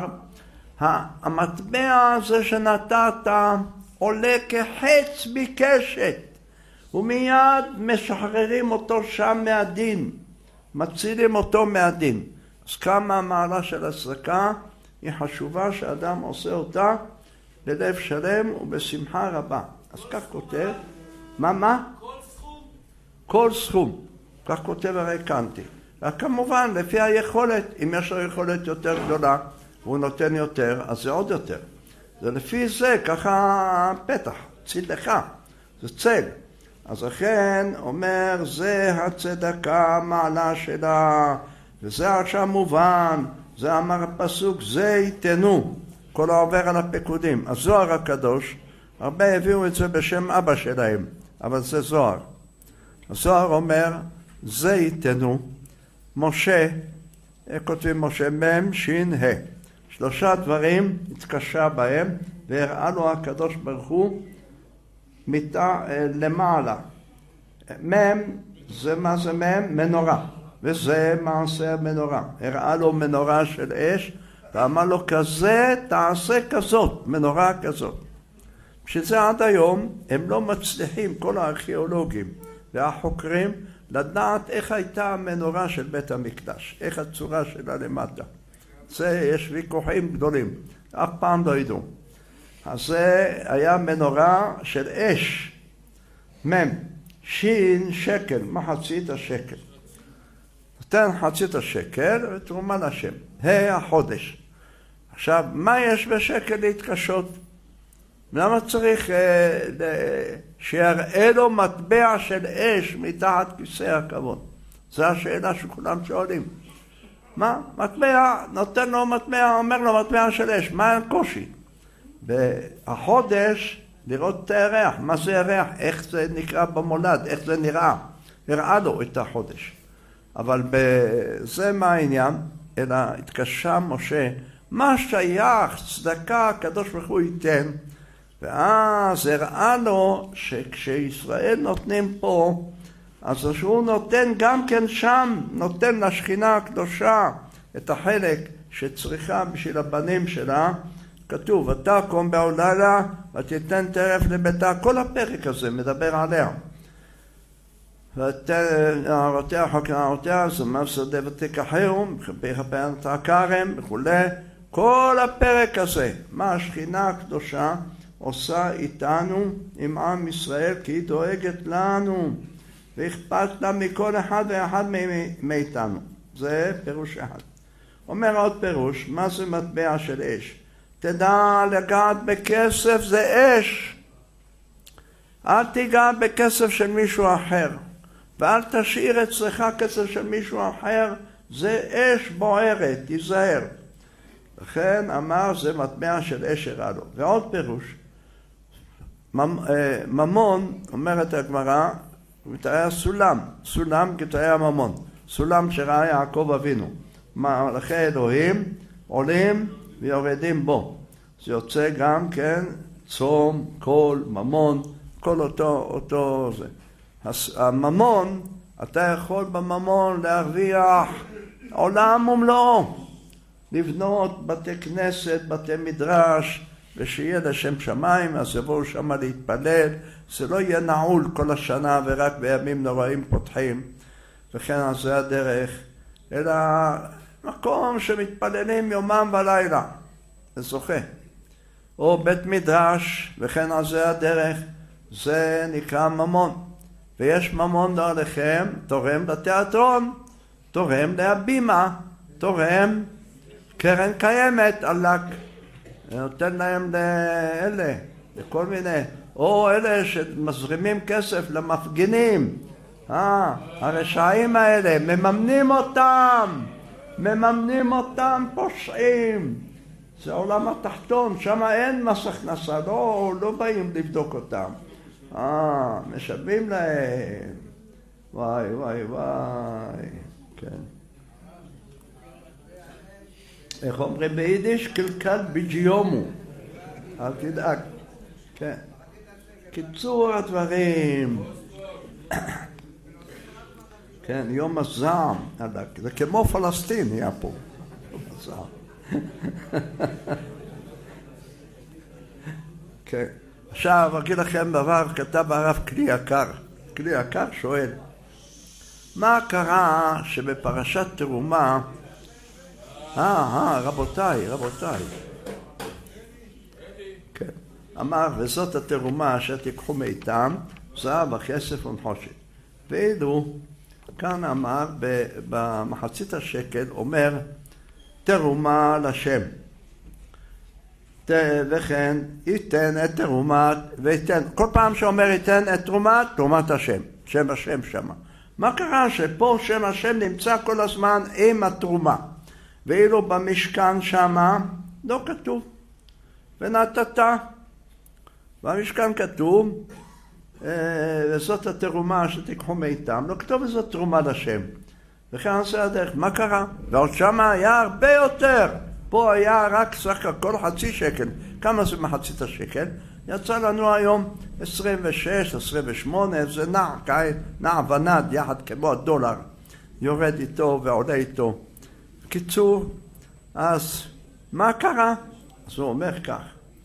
המטבע הזה שנתת עולה כחץ מקשת, ומיד משחררים אותו שם מהדין, מצילים אותו מהדין. אז כמה המעלה של הצדקה היא חשובה שאדם עושה אותה בלב שלם ובשמחה רבה. אז כך כותב, מה? כל סכום. כל סכום. כך כותב הרי קנטי. וכמובן, לפי היכולת, אם יש לו יכולת יותר גדולה, והוא נותן יותר, אז זה עוד יותר. זה לפי זה, ככה פתח, צילך, זה צל. אז לכן אומר, זה הצדקה המעלה שלה, וזה עכשיו מובן, זה אמר הפסוק, זה ייתנו, כל העובר על הפקודים. הזוהר הקדוש, הרבה הביאו את זה בשם אבא שלהם, אבל זה זוהר. הזוהר אומר, זה ייתנו, משה, כותבים משה, מם, שין, ה. 3 דברים התקשה בהם, והראה לו הקדוש ברוך הוא למעלה. מם, זה מה זה מם? מנורה. וזה מעשה המנורה. הראה לו מנורה של אש, ואמר לו כזה, תעשה כזאת, מנורה כזאת. שזה עד היום הם לא מצליחים, כל הארכיאולוגים והחוקרים, לדעת איך הייתה המנורה של בית המקדש, איך הצורה שלה למטה. זה יש ויכוחים גדולים, אף פעם לא ידעו. אז זה היה מנורה של אש, מם, שין שקל, מחצית השקל. נותן חצית השקל ותרומה לשם, החודש. עכשיו, מה יש בשקל להתקשות? למה צריך שיראה לו מטבע של אש מתחת כיסא הכבוד? זו השאלה שכולם שואלים. מה? מטבע, נותן לו מטבע, אומר לו מטבע של אש, מה הקושי? בחודש לראות את הירח, מה זה ירח, איך זה נקרא במולד, איך זה נראה, הראה לו את החודש. אבל בזה מה העניין, אלא התקשה משה, מה שייך צדקה הקדוש ברוך הוא ייתן, ואז הראה לו שכשישראל נותנים פה, אז שהוא נותן גם כן שם, נותן לשכינה הקדושה את החלק שצריכה בשביל הבנים שלה. כתוב, ותקום בעוללה ותיתן טרף לביתה, כל הפרק הזה מדבר עליה. ונערותיה חוק נערותיה, זמר שדה ותקחהו, בכפרת הכרם וכולי. כל הפרק הזה, מה השכינה הקדושה עושה איתנו, עם עם ישראל, כי היא דואגת לנו, ואכפת לה מכל אחד ואחד מאיתנו. זה פירוש אחד. אומר עוד פירוש, מה זה מטבע של אש? תדע לגעת בכסף זה אש. אל תיגע בכסף של מישהו אחר, ואל תשאיר אצלך כסף של מישהו אחר, זה אש בוערת, תיזהר. לכן אמר זה מטבע של אש הרע לו. ועוד פירוש, ממון, אומרת הגמרא, מתאר סולם, סולם כתאר ממון, סולם שראה יעקב אבינו. מלאכי אלוהים עולים ויורדים בו. זה יוצא גם כן צום, קול, ממון, כל אותו זה. הממון, אתה יכול בממון להרוויח עולם ומלואו. לבנות בתי כנסת, בתי מדרש, ושיהיה לשם שמיים, אז יבואו שם להתפלל. זה לא יהיה נעול כל השנה ורק בימים נוראים פותחים. וכן על זה הדרך, אלא מקום שמתפללים יומם ולילה. זה זוכה. או בית מדרש, וכן על זה הדרך, זה נקרא ממון. ויש ממון לא עליכם, תורם לתיאטרון, תורם להבימה, תורם קרן קיימת, עלק. נותן להם לאלה, לכל מיני, או אלה שמזרימים כסף למפגינים, הרשעים האלה, מממנים אותם פושעים. זה העולם התחתון, שם אין מס הכנסה, לא באים לבדוק אותם. משלמים להם. וואי, כן. איך אומרים ביידיש? קלקל בג'יומו. אל תדאג. כן. קיצור הדברים. כן, יום הזעם. זה כמו פלסטין היה פה. יום הזעם. כן. עכשיו אגיד לכם דבר, כתב הרב כלי יקר. כלי יקר שואל, מה קרה שבפרשת תרומה, רבותיי. כן. אמר, וזאת התרומה אשר תיקחו מאיתם, זהב וכסף ונחושת. ואילו, כאן אמר, במחצית השקל, אומר, תרומה לשם. וכן, ייתן את תרומת, וייתן, כל פעם שאומר ייתן את תרומת השם, שם השם שמה. מה קרה שפה שם השם נמצא כל הזמן עם התרומה? ואילו במשכן שמה לא כתוב. ונתת. במשכן כתוב, וזאת התרומה שתיקחו מאיתם, לא כתוב וזאת תרומה לשם. וכן זה הדרך, מה קרה? ועוד שמה היה הרבה יותר. פה היה רק סך הכל חצי שקל. כמה זה מחצית השקל? יצא לנו היום 26, 28, זה נע ונד יחד כמו הדולר. יורד איתו ועולה איתו. בקיצור, אז מה קרה? אז הוא אומר כך.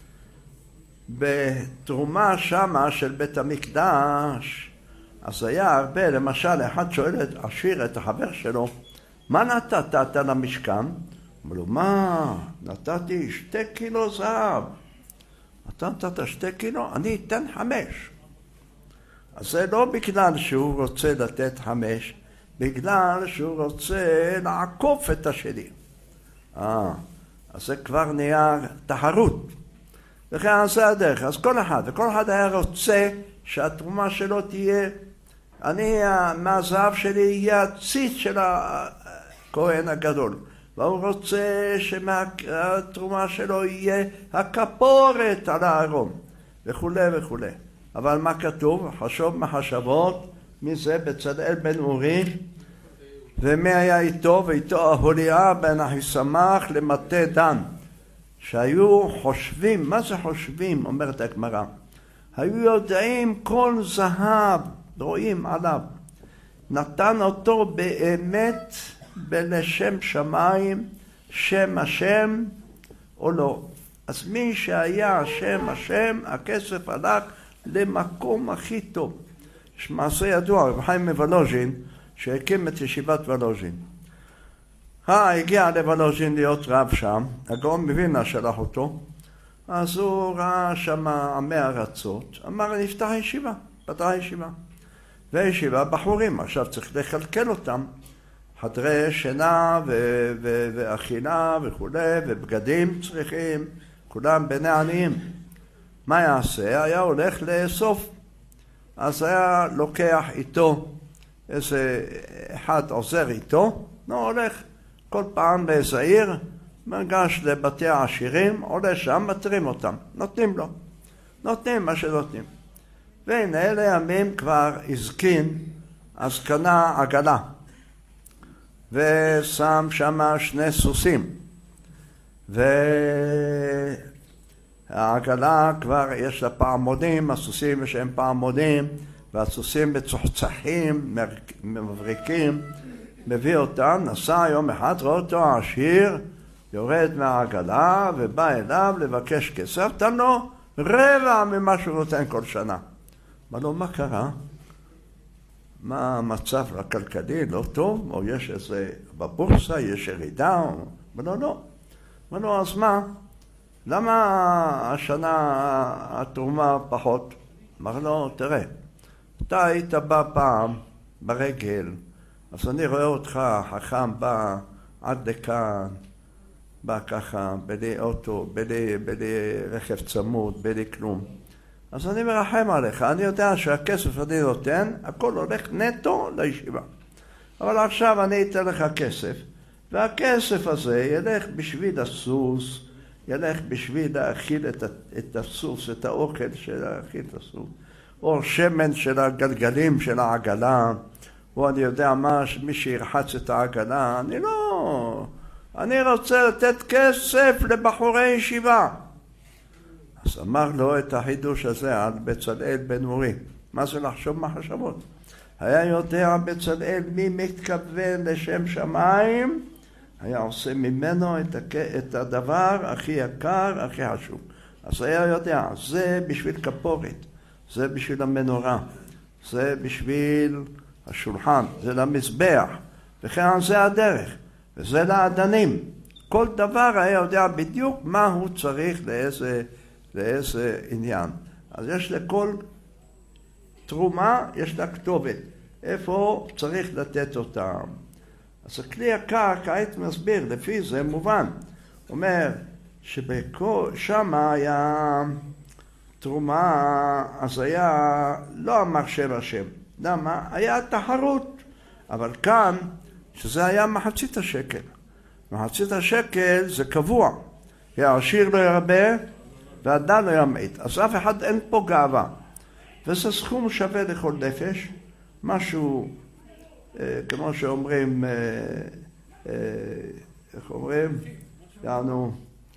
בתרומה שמה של בית המקדש, אז היה הרבה, למשל, אחד שואל עשיר את החבר שלו, מה נתת למשכן? אמר לו, מה? נתתי 2 קילו זהב. אתה נתת 2 קילו? אני אתן 5. אז זה לא בגלל שהוא רוצה לתת 5, בגלל שהוא רוצה לעקוף את השני. אז זה כבר נהיה תחרות. וכן זה הדרך. אז כל אחד היה רוצה שהתרומה שלו תהיה, מהזהב שלי יהיה הציץ של הכהן הגדול. והוא רוצה שמהתרומה שלו יהיה הכפורת על הארון, וכו'. אבל מה כתוב? חשוב מחשבות, מזה בצלאל בן אורי, ומי היה איתו? ואיתו אהוליה בן אחיסמך למטה דן, שהיו חושבים, מה זה חושבים? אומרת הגמרא. היו יודעים כל זהב, רואים עליו. נתן אותו באמת בלשם שמיים, שם השם או לא. אז מי שהיה שם השם, הכסף הלך למקום הכי טוב. יש מעשה ידוע, רב חיים מוולוז'ין, שהקים את ישיבת וולוז'ין. הגיע לוולוז'ין להיות רב שם, הגאון מווילנה שלח אותו, אז הוא ראה שם עמי ארצות, אמר נפתח ישיבה, פתח ישיבה. וישיבה בחורים, עכשיו צריך לכלכל אותם, חדרי שינה ואכילה וכו', ובגדים צריכים, כולם בני עניים. מה יעשה? היה הולך לאסוף. אז היה לוקח איתו, איזה אחד עוזר איתו, הולך כל פעם באיזה עיר, מגש לבתי העשירים, עולה שם, מטרים אותם, נותנים לו, נותנים מה שנותנים. והנה אלה ימים כבר הזקין, אז קנה עגלה, ושם שם 2 סוסים, והעגלה כבר יש לה פעמונים, הסוסים יש להם פעמונים, והסוסים מצוחצחים, מבריקים, מביא אותם, נסע יום אחד, רואה אותו העשיר, יורד מהעגלה ובא אליו לבקש כסף, תן לו רבע ממה שהוא נותן כל שנה. אמר לו, מה קרה? מה המצב הכלכלי? לא טוב? או יש איזה בבורסה, יש ירידה? אמר לו, לא. אמר לו, אז מה? למה השנה התרומה פחות? אמר לו, תראה, אתה היית בא פעם ברגל, אז אני רואה אותך, חכם, בא עד לכאן, בא ככה, בלי אוטו, בלי רכב צמוד, בלי כלום. אז אני מרחם עליך, אני יודע שהכסף אני נותן, הכל הולך נטו לישיבה. אבל עכשיו אני אתן לך כסף, והכסף הזה ילך בשביל הסוס, ילך בשביל להאכיל את הסוס, את האוכל של להאכיל את הסוס, או שמן של הגלגלים של העגלה, או אני יודע מה, מי שירחץ את העגלה, אני רוצה לתת כסף לבחורי ישיבה. אז אמר לו את החידוש הזה על בצלאל בן אורי. מה זה לחשוב מחשבות? היה יודע בצלאל מי מתכוון לשם שמיים, היה עושה ממנו את הדבר הכי יקר, הכי חשוב. אז היה יודע, זה בשביל כפורת, זה בשביל המנורה, זה בשביל השולחן, זה למזבח, וכן זה הדרך, וזה לאדנים. כל דבר היה יודע בדיוק מה הוא צריך לאיזה עניין. אז יש לכל תרומה, יש לה כתובת, איפה צריך לתת אותה. אז הכלי יקר, כעת מסביר, לפי זה מובן. אומר ששם היה תרומה, אז היה לא אמר שם השם. למה? היה תחרות. אבל כאן, שזה היה מחצית השקל. מחצית השקל זה קבוע. העשיר לא ירבה והדל לא ימעיט. אז אף אחד אין פה גאווה. וזה סכום שווה לכל נפש. משהו, כמו שאומרים, איך אומרים? יענו,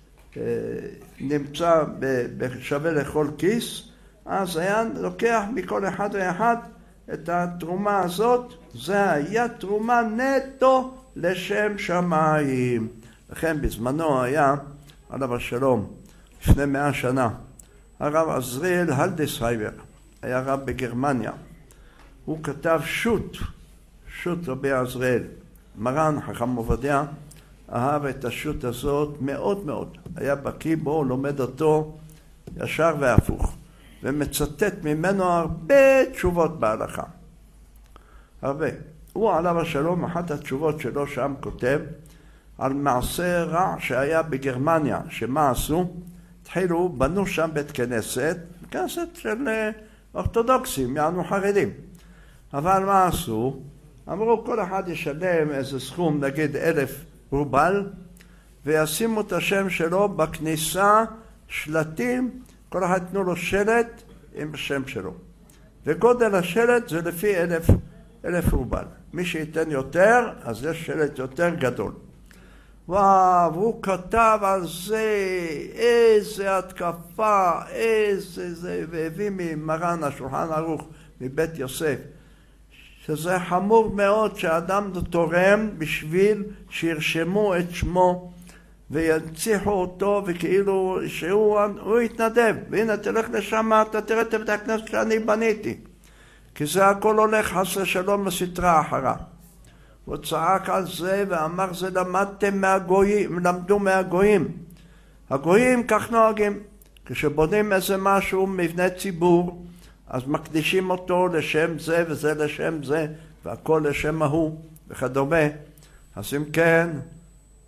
נמצא שווה לכל כיס. אז היה לוקח מכל אחד ואחד את התרומה הזאת. זה היה תרומה נטו לשם שמיים. לכן בזמנו היה, עליו השלום, לפני 100 שנה, הרב עזריאל הלדסהיימר, היה רב בגרמניה. הוא כתב שו"ת רבי עזריאל. מרן חכם עובדיה אהב את השו"ת הזאת מאוד מאוד. היה בקיא בו, לומד אותו ישר והפוך. ומצטט ממנו הרבה תשובות בהלכה. הרבה. הוא עליו השלום, אחת התשובות שלו שם כותב על מעשה רע שהיה בגרמניה. שמה עשו? התחילו, בנו שם בית כנסת של אורתודוקסים, יענו חרדים. אבל מה עשו? אמרו כל אחד ישלם איזה סכום, נגיד 1,000 רובל, וישימו את השם שלו בכניסה, שלטים, כל אחד תנו לו שלט עם השם שלו. וגודל השלט זה לפי 1,000 רובל. מי שייתן יותר, אז יש שלט יותר גדול. וואו, הוא כתב על זה, איזה התקפה, איזה זה, והביא ממרן השולחן ערוך מבית יוסף, שזה חמור מאוד שאדם תורם בשביל שירשמו את שמו וינציחו אותו, וכאילו שהוא יתנדב. והנה תלך לשם, אתה תראה את בית הכנסת שאני בניתי, כי זה הכל הולך חס ושלום לסטרה אחרה. הוא צעק על זה ואמר, זה למדתם מהגויים, למדו מהגויים. הגויים כך נוהגים, כשבונים איזה משהו, מבנה ציבור, אז מקדישים אותו לשם זה וזה לשם זה, והכל לשם ההוא וכדומה. אז אם כן,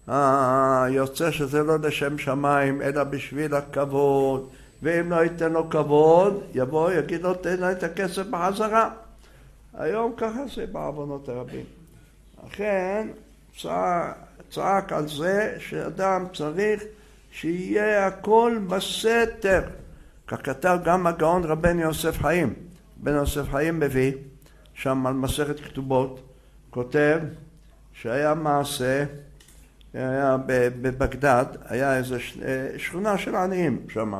יוצא שזה לא לשם שמיים, אלא בשביל הכבוד, ואם לא ייתן לו כבוד, יבוא, יגיד לו, תן לו את הכסף בחזרה. היום ככה זה בעוונות הרבים. לכן, צעק על זה שאדם צריך שיהיה הכל בסתר. כך כתב גם הגאון רבן יוסף חיים. רבן יוסף חיים מביא, שם על מסכת כתובות, כותב שהיה מעשה, היה בבגדד, היה איזו שכונה של עניים שם.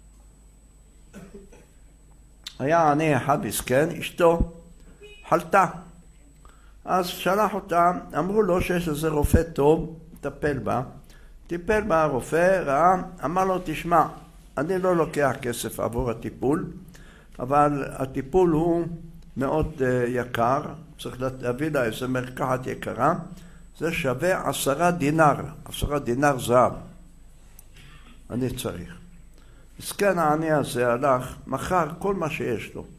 היה עני אחד מסכן, אשתו חלתה. אז שלח אותה, אמרו לו שיש איזה רופא טוב, טפל בה. טיפל בה הרופא, ראה, אמר לו, תשמע, אני לא לוקח כסף עבור הטיפול, אבל הטיפול הוא מאוד יקר, צריך להביא לה איזה מרקחת יקרה, זה שווה 10 דינר, 10 דינר זהב. אני צריך. מסכן העני הזה הלך, מכר כל מה שיש לו.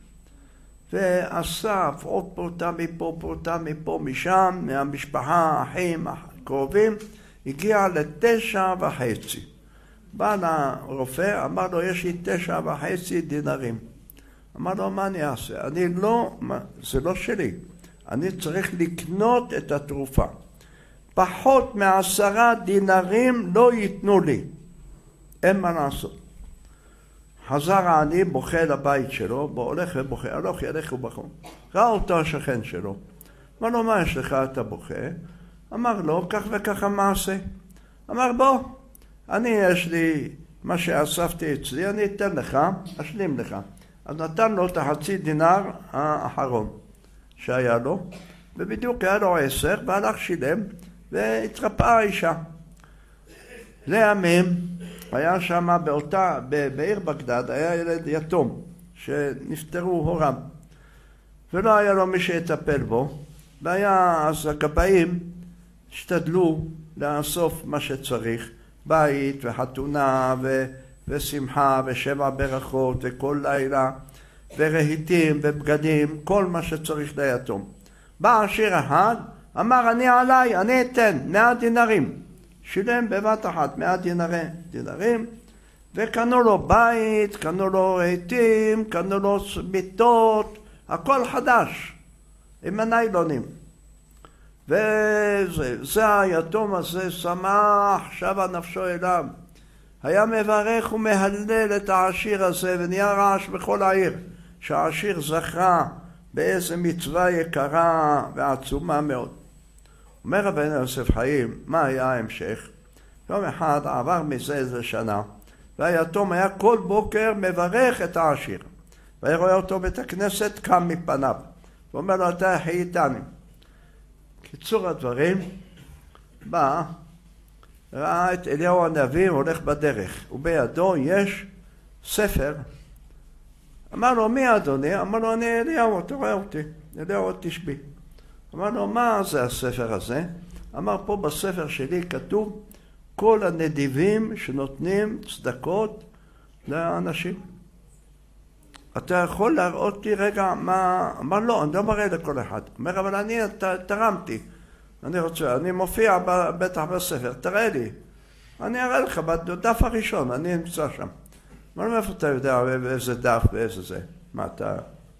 ואסף עוד פרוטה מפה, פרוטה מפה, משם, מהמשפחה, האחים, הקרובים, הגיע ל9.5. בא לרופא, אמר לו, יש לי 9.5 דינרים. אמר לו, מה אני אעשה? אני לא, זה לא שלי. אני צריך לקנות את התרופה. פחות מ10 דינרים לא ייתנו לי. אין מה לעשות. חזר העני, בוכה לבית שלו, הולך ובוכה, הלוך ילך ובכה. ראה אותו השכן שלו. אמר לו, מה יש לך, אתה בוכה? אמר לו, כך וכך המעשה. אמר, בוא, יש לי מה שאספתי אצלי, אני אתן לך, אשלים לך. אז נתן לו את ה0.5 דינר האחרון שהיה לו, ובדיוק היה לו 10, והלך שילם, והתרפאה האישה. לימים, היה שם בעיר בגדד, היה ילד יתום, שנפטרו הוריו, ולא היה לו מי שיטפל בו, אז הכבאים השתדלו לאסוף מה שצריך, בית וחתונה ושמחה ושבע ברכות וכל לילה, ורהיטים ובגדים, כל מה שצריך ליתום. בא עשיר אחד, אמר, אני עליי, אני אתן 100 דינרים. שילם בבת אחת 100 דינרים, וקנו לו בית, קנו לו רהיטים, קנו לו מיטות, הכל חדש, עם הניילונים. וזה היתום הזה שמח, שבה נפשו אליו. היה מברך ומהלל את העשיר הזה, ונהיה רעש בכל העיר, שהעשיר זכה באיזה מצווה יקרה ועצומה מאוד. אומר רבן יוסף חיים, מה היה ההמשך? יום אחד עבר מזה איזה שנה, והיתום היה כל בוקר מברך את העשיר. והיה רואה אותו בית הכנסת, קם מפניו. ואומר לו, אתה חייתני. קיצור הדברים, בא, ראה את אליהו הנביא הולך בדרך, ובידו יש ספר. אמר לו, מי אדוני? אמר לו, אני אליהו, אתה רואה אותי. אליהו תשבי. אמר לו, מה זה הספר הזה? אמר, פה בספר שלי כתוב כל הנדיבים שנותנים צדקות לאנשים. אתה יכול להראות לי רגע מה... אמר, לא, אני לא מראה לכל אחד. אומר, אבל אני תרמתי. אני מופיע בטח בספר, תראה לי. אני אראה לך בדף הראשון, אני נמצא שם. אמר, מאיפה אתה יודע באיזה דף, באיזה זה? מה אתה...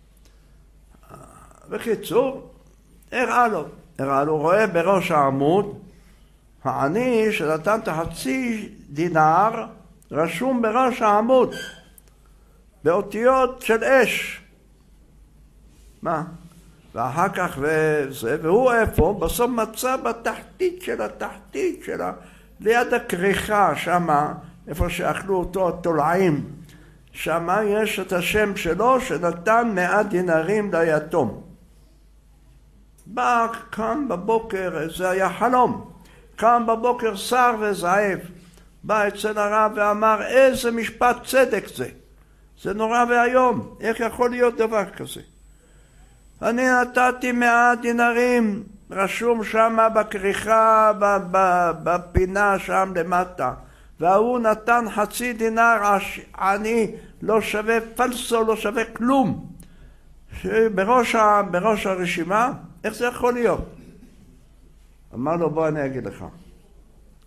בקיצור, הראה לו, רואה בראש העמוד, העני שנתן את ה0.5 דינר, רשום בראש העמוד, באותיות של אש. מה? ואחר כך והוא איפה? בסוף מצא בתחתית שלה, ליד הכריכה שמה, איפה שאכלו אותו התולעים, שמה יש את השם שלו שנתן 100 דינרים ליתום. בא, קם בבוקר, זה היה חלום, קם בבוקר שר וזעף, בא אצל הרב ואמר, איזה משפט צדק זה, זה נורא והיום, איך יכול להיות דבר כזה? אני נתתי 100 דינרים, רשום שם בכריכה, בפינה שם למטה, והוא נתן 0.5 דינר, אני לא שווה פלסו, לא שווה כלום, בראש הרשימה, איך זה יכול להיות? אמר לו, בוא אני אגיד לך.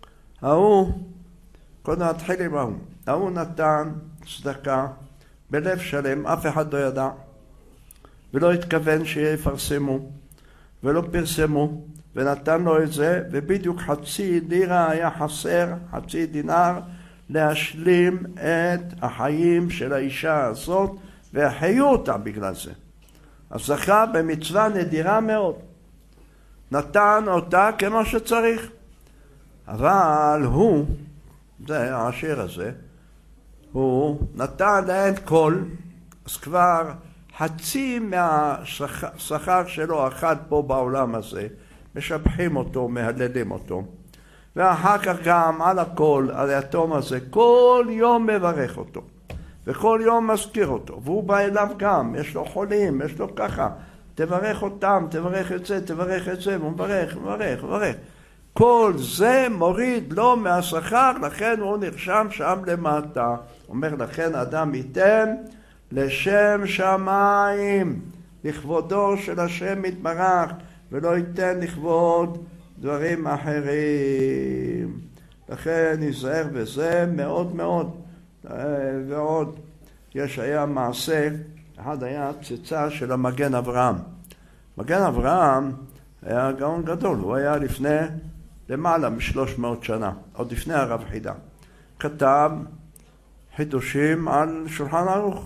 קודם נתחיל עם ההוא נתן צדקה בלב שלם, אף אחד לא ידע, ולא התכוון שיפרסמו, ולא פרסמו, ונתן לו את זה, ובדיוק חצי לירה היה חסר, חצי דינר, להשלים את החיים של האישה הזאת, והחיו אותה בגלל זה. אז זכה במצווה נדירה מאוד. נתן אותה כמו שצריך. אבל הוא, זה העשיר הזה, הוא נתן להם כל, אז כבר חצי מהשכר שלו אחד פה בעולם הזה, משבחים אותו, מהללים אותו. ואחר כך גם על הכל, על היתום הזה, כל יום מברך אותו. וכל יום מזכיר אותו. והוא בא אליו גם, יש לו חולים, יש לו ככה. תברך אותם, תברך את זה, תברך את זה, והוא מברך, מברך, מברך. כל זה מוריד לו מהשכר, לכן הוא נרשם שם למטה. אומר לכן אדם ייתן לשם שמיים, לכבודו של השם יתברך, ולא ייתן לכבוד דברים אחרים. לכן נזהר בזה מאוד מאוד. ועוד היה מעשה, אחד היה צאצא של המגן אברהם. מגן אברהם היה גאון גדול, הוא היה לפני למעלה מ-300 שנה, עוד לפני הרב חידה. כתב חידושים על שולחן ערוך,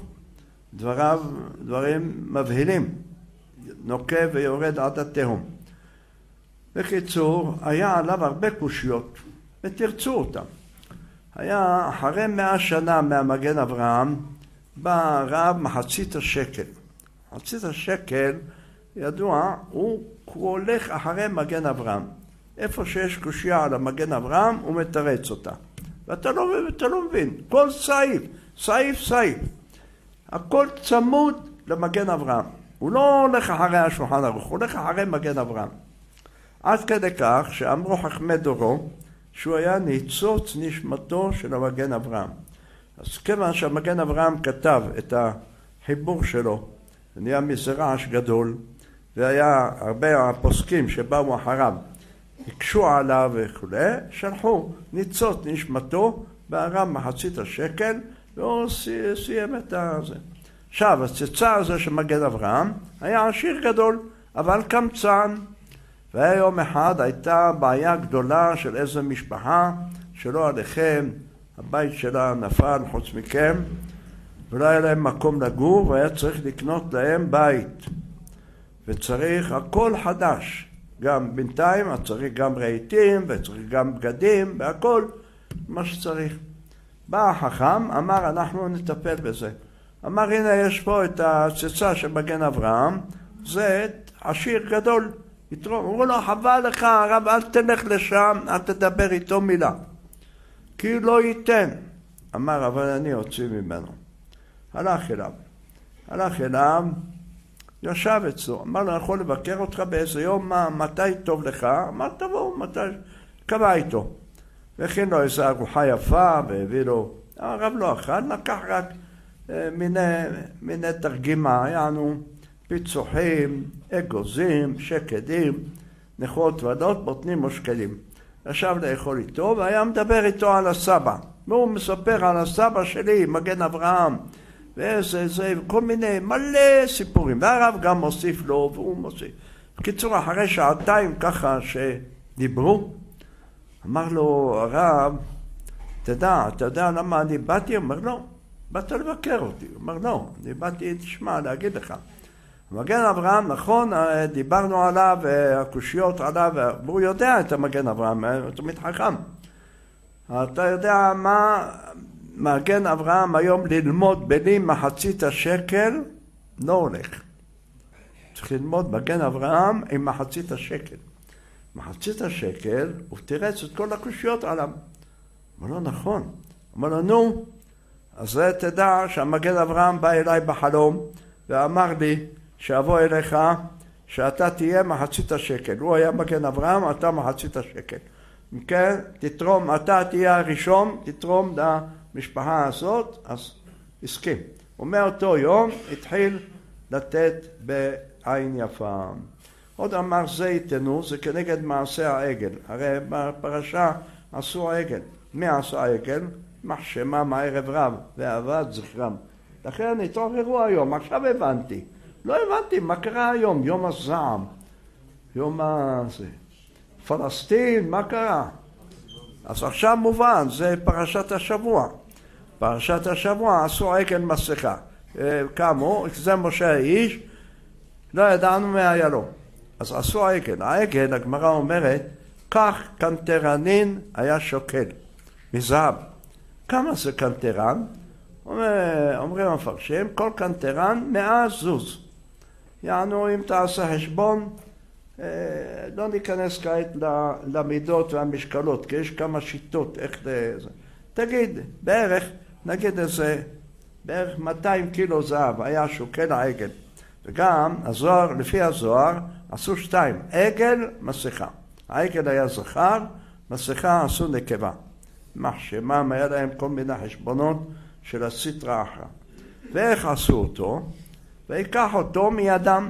דברים מבהילים, נוקב ויורד עד התהום. בקיצור, היה עליו הרבה קושיות, ותרצו אותם. היה אחרי 100 שנה מהמגן אברהם, בא רב מחצית השקל. מחצית השקל, ידוע, הוא הולך אחרי מגן אברהם. איפה שיש קושיה על המגן אברהם, הוא מתרץ אותה. ואתה לא מבין, כל סעיף. הכל צמוד למגן אברהם. הוא לא הולך אחרי השולחן ערוך, הוא הולך אחרי מגן אברהם. עד כדי כך שאמרו חכמי דורו, שהוא היה ניצוץ נשמתו של המגן אברהם. אז כיוון שהמגן אברהם כתב את החיבור שלו, זה נהיה מזה רעש גדול, והיה הרבה הפוסקים שבאו אחריו, הקשו עליו וכו', שלחו ניצוץ נשמתו, בערם מחצית השקל, והוא סיים את זה. עכשיו, הצאצא הזה של מגן אברהם היה עשיר גדול, אבל קמצן. והיום אחד הייתה בעיה גדולה של איזו משפחה, שלא עליכם, הבית שלה נפל חוץ מכם, ולא היה להם מקום לגור, והיה צריך לקנות להם בית. וצריך הכל חדש, גם בינתיים, צריך גם רהיטים, וצריך גם בגדים, והכל מה שצריך. בא החכם, אמר אנחנו נטפל בזה. אמר הנה יש פה את הצאצא של מגן אברהם, זה עשיר גדול. אמרו לו חבל לך הרב, אל תלך לשם, אל תדבר איתו מילה, כי הוא לא ייתן. אמר אבל אני אוציא ממנו. הלך אליו, ישב אצלו, אמר לו אני יכול לבקר אותך באיזה יום, מתי טוב לך? אמר תבוא, מתי? קבע איתו והכין לו איזו ארוחה יפה והביא לו. הרב לא אכל, לקח רק מיני תרגימה, יענו פיצוחים, אגוזים, שקדים, נכות ודות, בוטנים מושקלים. ישב לאכול איתו והיה מדבר איתו על הסבא. והוא מספר על הסבא שלי, מגן אברהם, ואיזה, כל מיני מלא סיפורים. והרב גם מוסיף לו והוא מוסיף. בקיצור, אחרי שעתיים ככה שדיברו, אמר לו הרב, אתה יודע למה אני באתי? אומר לא, באת לבקר אותי. אומר לא, אני באתי, תשמע, להגיד לך. מגן אברהם, נכון, דיברנו עליו, הקושיות עליו, והוא יודע את המגן אברהם, הוא תמיד חכם. אתה יודע מה מגן אברהם היום ללמוד בלי מחצית השקל? לא הולך. צריך ללמוד מגן אברהם עם מחצית השקל. מחצית השקל, הוא תירץ את כל הקושיות עליו. אבל לא נכון. אמר לו, נו, אז תדע שהמגן אברהם בא אליי בחלום, ואמר לי, שאבוא אליך, שאתה תהיה מחצית השקל. הוא היה מגן אברהם, אתה מחצית השקל. כן, תתרום, אתה תהיה הראשון, תתרום למשפחה הזאת, אז הסכים. ומאותו יום התחיל לתת בעין יפה. עוד אמר זה יתנו, זה כנגד מעשה העגל. הרי בפרשה עשו עגל. מי עשה עגל? מחשמם הערב רב ועבד זכרם. לכן התעוררו היום. עכשיו הבנתי. לא הבנתי מה קרה היום. יום הזעם. יום הזה. פלסטין, מה קרה? אז עכשיו מובן, זה פרשת השבוע. פרשת השבוע עשו עגל מסכה. קמו, זה משה האיש, לא ידענו מה היה לו. אז עשו עגל. העגל, הגמרא אומרת, כך קנטרנין היה שוקל, מזהב. כמה זה קנטרן? אומרים המפרשים, כל קנטרן 100 זוז. יענו, אם תעשה חשבון, לא ניכנס כעת למידות והמשקלות, כי יש כמה שיטות איך זה. תגיד, בערך, נגיד איזה, בערך 200 קילו זהב היה שוקל העגל. וגם הזוהר, לפי הזוהר, עשו 2, עגל, מסכה. העגל היה זכר, מסכה עשו נקבה. מחשמם היה להם כל מיני חשבונות של הסטרא אחרא. ואיך עשו אותו? ויקח אותו מידם.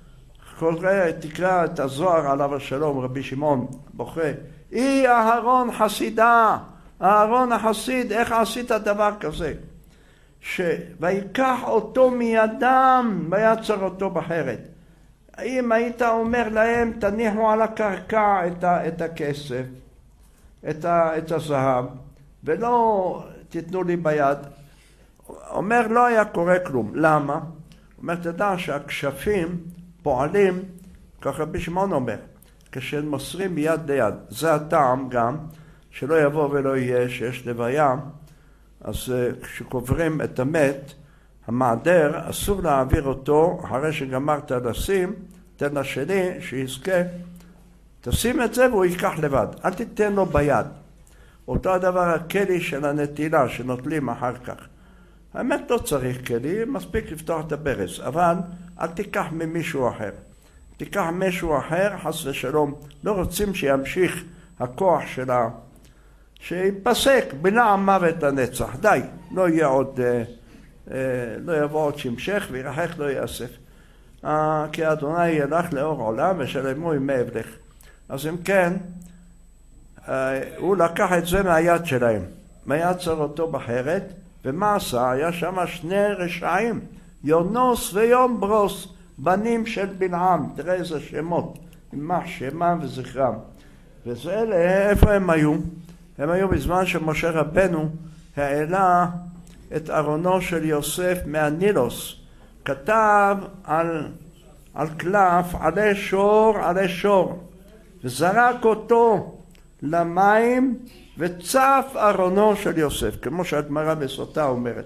תקרא את הזוהר עליו השלום, רבי שמעון בוכה, היא אהרון חסידה, אהרון החסיד, איך עשית דבר כזה? ויקח אותו מידם ויצר אותו בחרת. אם היית אומר להם תניחו על הקרקע את הכסף, את הזהב, ולא תיתנו לי ביד, אומר לא היה קורה כלום. למה? אומר תדע שהכשפים פועלים, ככה רבי שמעון אומר, כשמוסרים מיד ליד. זה הטעם גם שלא יבוא ולא יהיה שיש לוויה. אז כשקוברים את המת, המעדר אסור להעביר אותו אחרי שגמרת לשים, תן לשני שיזכה, תשים את זה והוא ייקח לבד, אל תיתן לו ביד. אותו הדבר הכלי של הנטילה שנוטלים אחר כך. האמת לא צריך כלי, מספיק לפתוח את הברז, אבל אל תיקח ממישהו אחר. תיקח מישהו אחר, חס ושלום, לא רוצים שימשיך הכוח שלה, שיפסק בנעם מוות לנצח. די, לא יהיה עוד, לא יבוא עוד שמשך וירחק לא יאסף. כי אדוני ילך לאור עולם ושלמו ימי אבלך. אז אם כן, הוא לקח את זה מהיד שלהם, ויצר אותו בחרת, ומה עשה? היה שם 2 רשעים, יונוס ויומברוס, בנים של בלעם. תראה איזה שמות, יימח שמם וזכרם. וזה איפה הם היו? הם היו בזמן שמשה רבנו העלה את ארונו של יוסף מהנילוס. כתב על קלף, עלי שור, עלי שור, וזרק אותו למים וצף ארונו של יוסף, כמו שהגמרא בסוטה אומרת.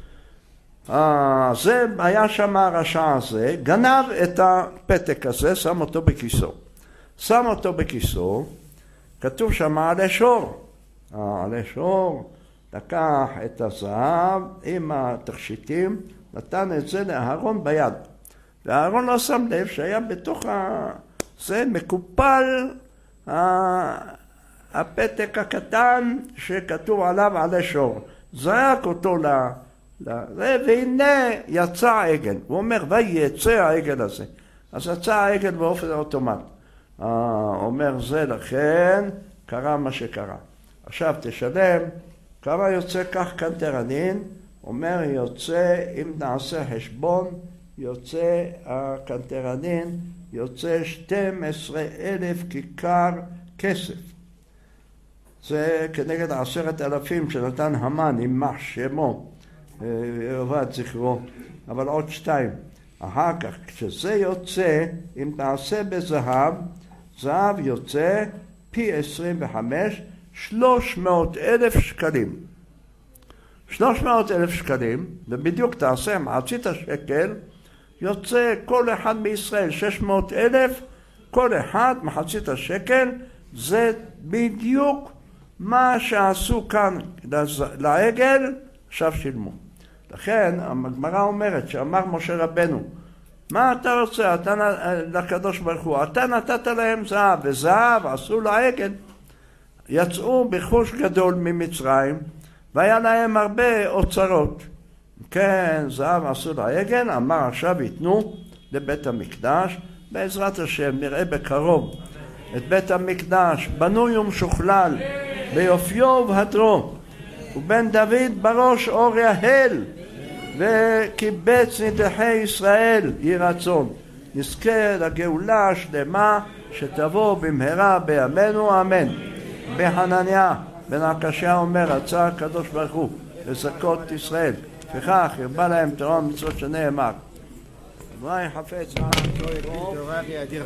זה היה שם הרשע הזה, גנב את הפתק הזה, שם אותו בכיסו. שם אותו בכיסו, כתוב שם עלי שור. עלי שור לקח את הזהב עם התכשיטים, נתן את זה לאהרון ביד. ואהרון לא שם לב שהיה בתוך זה מקופל הפתק הקטן שכתוב עליו עלי שור. זרק אותו והנה יצא העגל. הוא אומר ויצא העגל הזה. אז יצא העגל באופן אוטומט. אומר זה לכן קרה מה שקרה. עכשיו תשלם כמה יוצא כך קנטרנין. אומר יוצא, אם נעשה חשבון, יוצא הקנטרנין, יוצא 12,000 כיכר כסף. זה כנגד 10,000 שנתן המן, יימח שמו, עבד זכרו, אבל עוד 2. אחר כך, כשזה יוצא, אם נעשה בזהב, זהב יוצא פי 25, 300,000 שקלים. 300,000 שקלים, ובדיוק תעשה מחצית השקל, יוצא כל אחד מישראל 600,000, כל אחד מחצית השקל, זה בדיוק מה שעשו כאן לעגל, עכשיו שילמו. לכן הגמרא אומרת שאמר משה רבנו, מה אתה רוצה? אתה לקדוש ברוך הוא, אתה נתת להם זהב, וזהב עשו לעגל. יצאו בחוש גדול ממצרים, והיה להם הרבה אוצרות. כן, זהב עשו לעגל, אמר עכשיו ייתנו לבית המקדש, בעזרת השם נראה בקרוב את בית המקדש בנוי ומשוכלל, ביופיו ובהדרו, ובן דוד בראש אור יהל, וקיבץ נידחי ישראל יהי רצון. נזכה לגאולה השלמה שתבוא במהרה בימינו אמן. בחנניה בן עקשיא אומר, רצה הקדוש ברוך הוא לזכות ישראל, לפיכך הרבה להם תורה ומצוות שנאמר. אדוני חפץ תורה ויאדיר,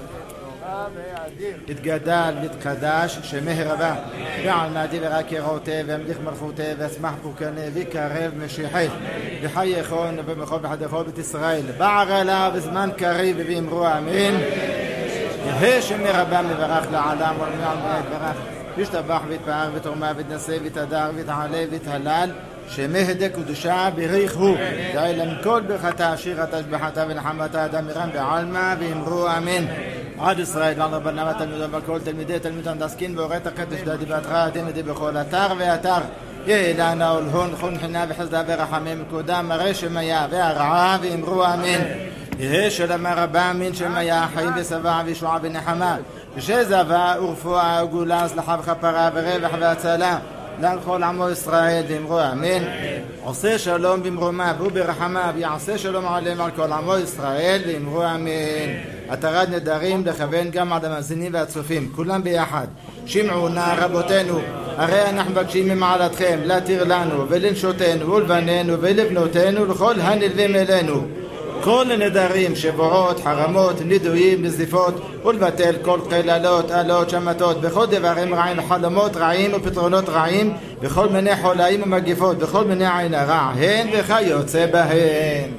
יתגדל ויתקדש שמי רבה ועל מעדי ורק יראותי והמליך מלכותי ואשמח פורקני ויקרב משיחי וחי יכון ובמכל בחדכו בית ישראל בערלה בזמן קריב ואמרו אמן. יהי שמי רבה מברך לעולם ולמען יתברך וישתבח ויתפאר ותורמה ויתנשא ויתהדר ויתעלה ויתהלל שמהדה קדושה בריך הוא די להם כל ברכתה שירתה השבחתה ונחמתה דמירם בעלמא ואמרו אמן. עד ישראל על רבנה ותלמידו וכל תלמידי תלמידו דסקין ואורית הקדש דה דיבתך תלמידי בכל אתר ואתר יהי לנו ולהון חונכנה וחסדה ורחמים קודם מראה שמיה והרעה ואמרו אמן. יהי שלמה רבה מן שמיה חיים ושבע וישועה ונחמה ושזבה ורפואה וגאולה הצלחה וכפרה ורווח והצלה לכל עמו ישראל ואמרו אמן. עושה שלום במרומיו וברחמיו יעשה שלום עליהם על כל עמו ישראל ואמרו אמן. התרת נדרים לכוון גם עד המאזינים והצופים כולם ביחד. שמעו נא רבותינו, הרי אנחנו מבקשים ממעלתכם להתיר לנו ולנשותנו ולבנינו ולבנותינו לכל הנלווים אלינו כל הנדרים, שבועות, חרמות, נידויים, נזיפות ולבטל כל קללות, עלות, שמתות בכל דברים רעים, חלומות רעים ופתרונות רעים בכל מיני חולאים ומגיפות בכל מיני עין הרע הן וכיוצא בהן.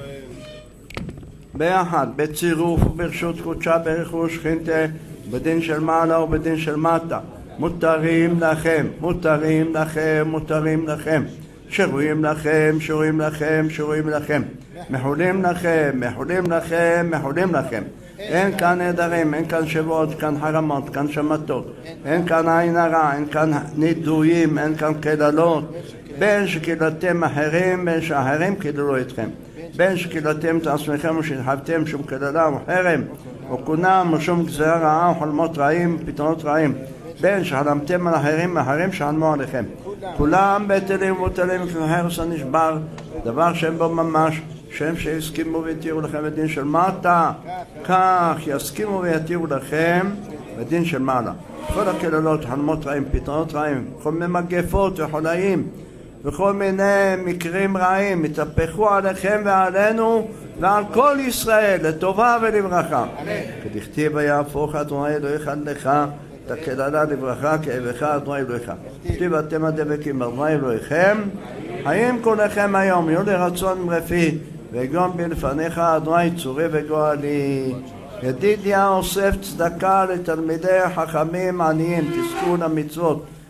ביחד, בצירוף וברשות קודשה ברכו שכינתה בדין של מעלה ובדין של מטה מותרים לכם, מותרים לכם, מותרים לכם שרויים לכם, שרויים לכם, שרויים לכם מחולים לכם, מחולים לכם, מחולים לכם. אין כאן נדרים, אין כאן שבועות, כאן חרמות, כאן שמתות, אין כאן עין הרע, אין כאן נידויים, אין כאן קללות בין שקיללתם אחרים, בין שאחרים קיללו אתכם, בין שקיללתם את עצמכם ושנחבתם שום קללה וחרם וכונם ושום גזרה רעה וחלמות רעים ופתרונות רעים, בין שחלמתם על אחרים אחרים שחלמו עליכם. כולם בטלים ובטלים כהרס הנשבר, דבר שהם בו ממש, שהם שיסכימו ויתירו לכם בדין של מטה, כך יסכימו ויתירו לכם בדין של מעלה. כל הקללות, חלמות רעים, פתרונות רעים, כל מיני מגפות וחולאים וכל מיני מקרים רעים יתהפכו עליכם ועלינו ועל כל ישראל לטובה ולברכה. כדכתיב ויהפוך אדוני אלוהיך לך את הקללה לברכה כאבך אדוני אלוהיך. כתיב אתם הדבקים באדוני אלוהיכם האם כולכם היום יהיו לרצון רפי ויגון בי לפניך אדוני צורי וגואלי. ידידיה אוסף צדקה לתלמידי חכמים עניים תזכו למצוות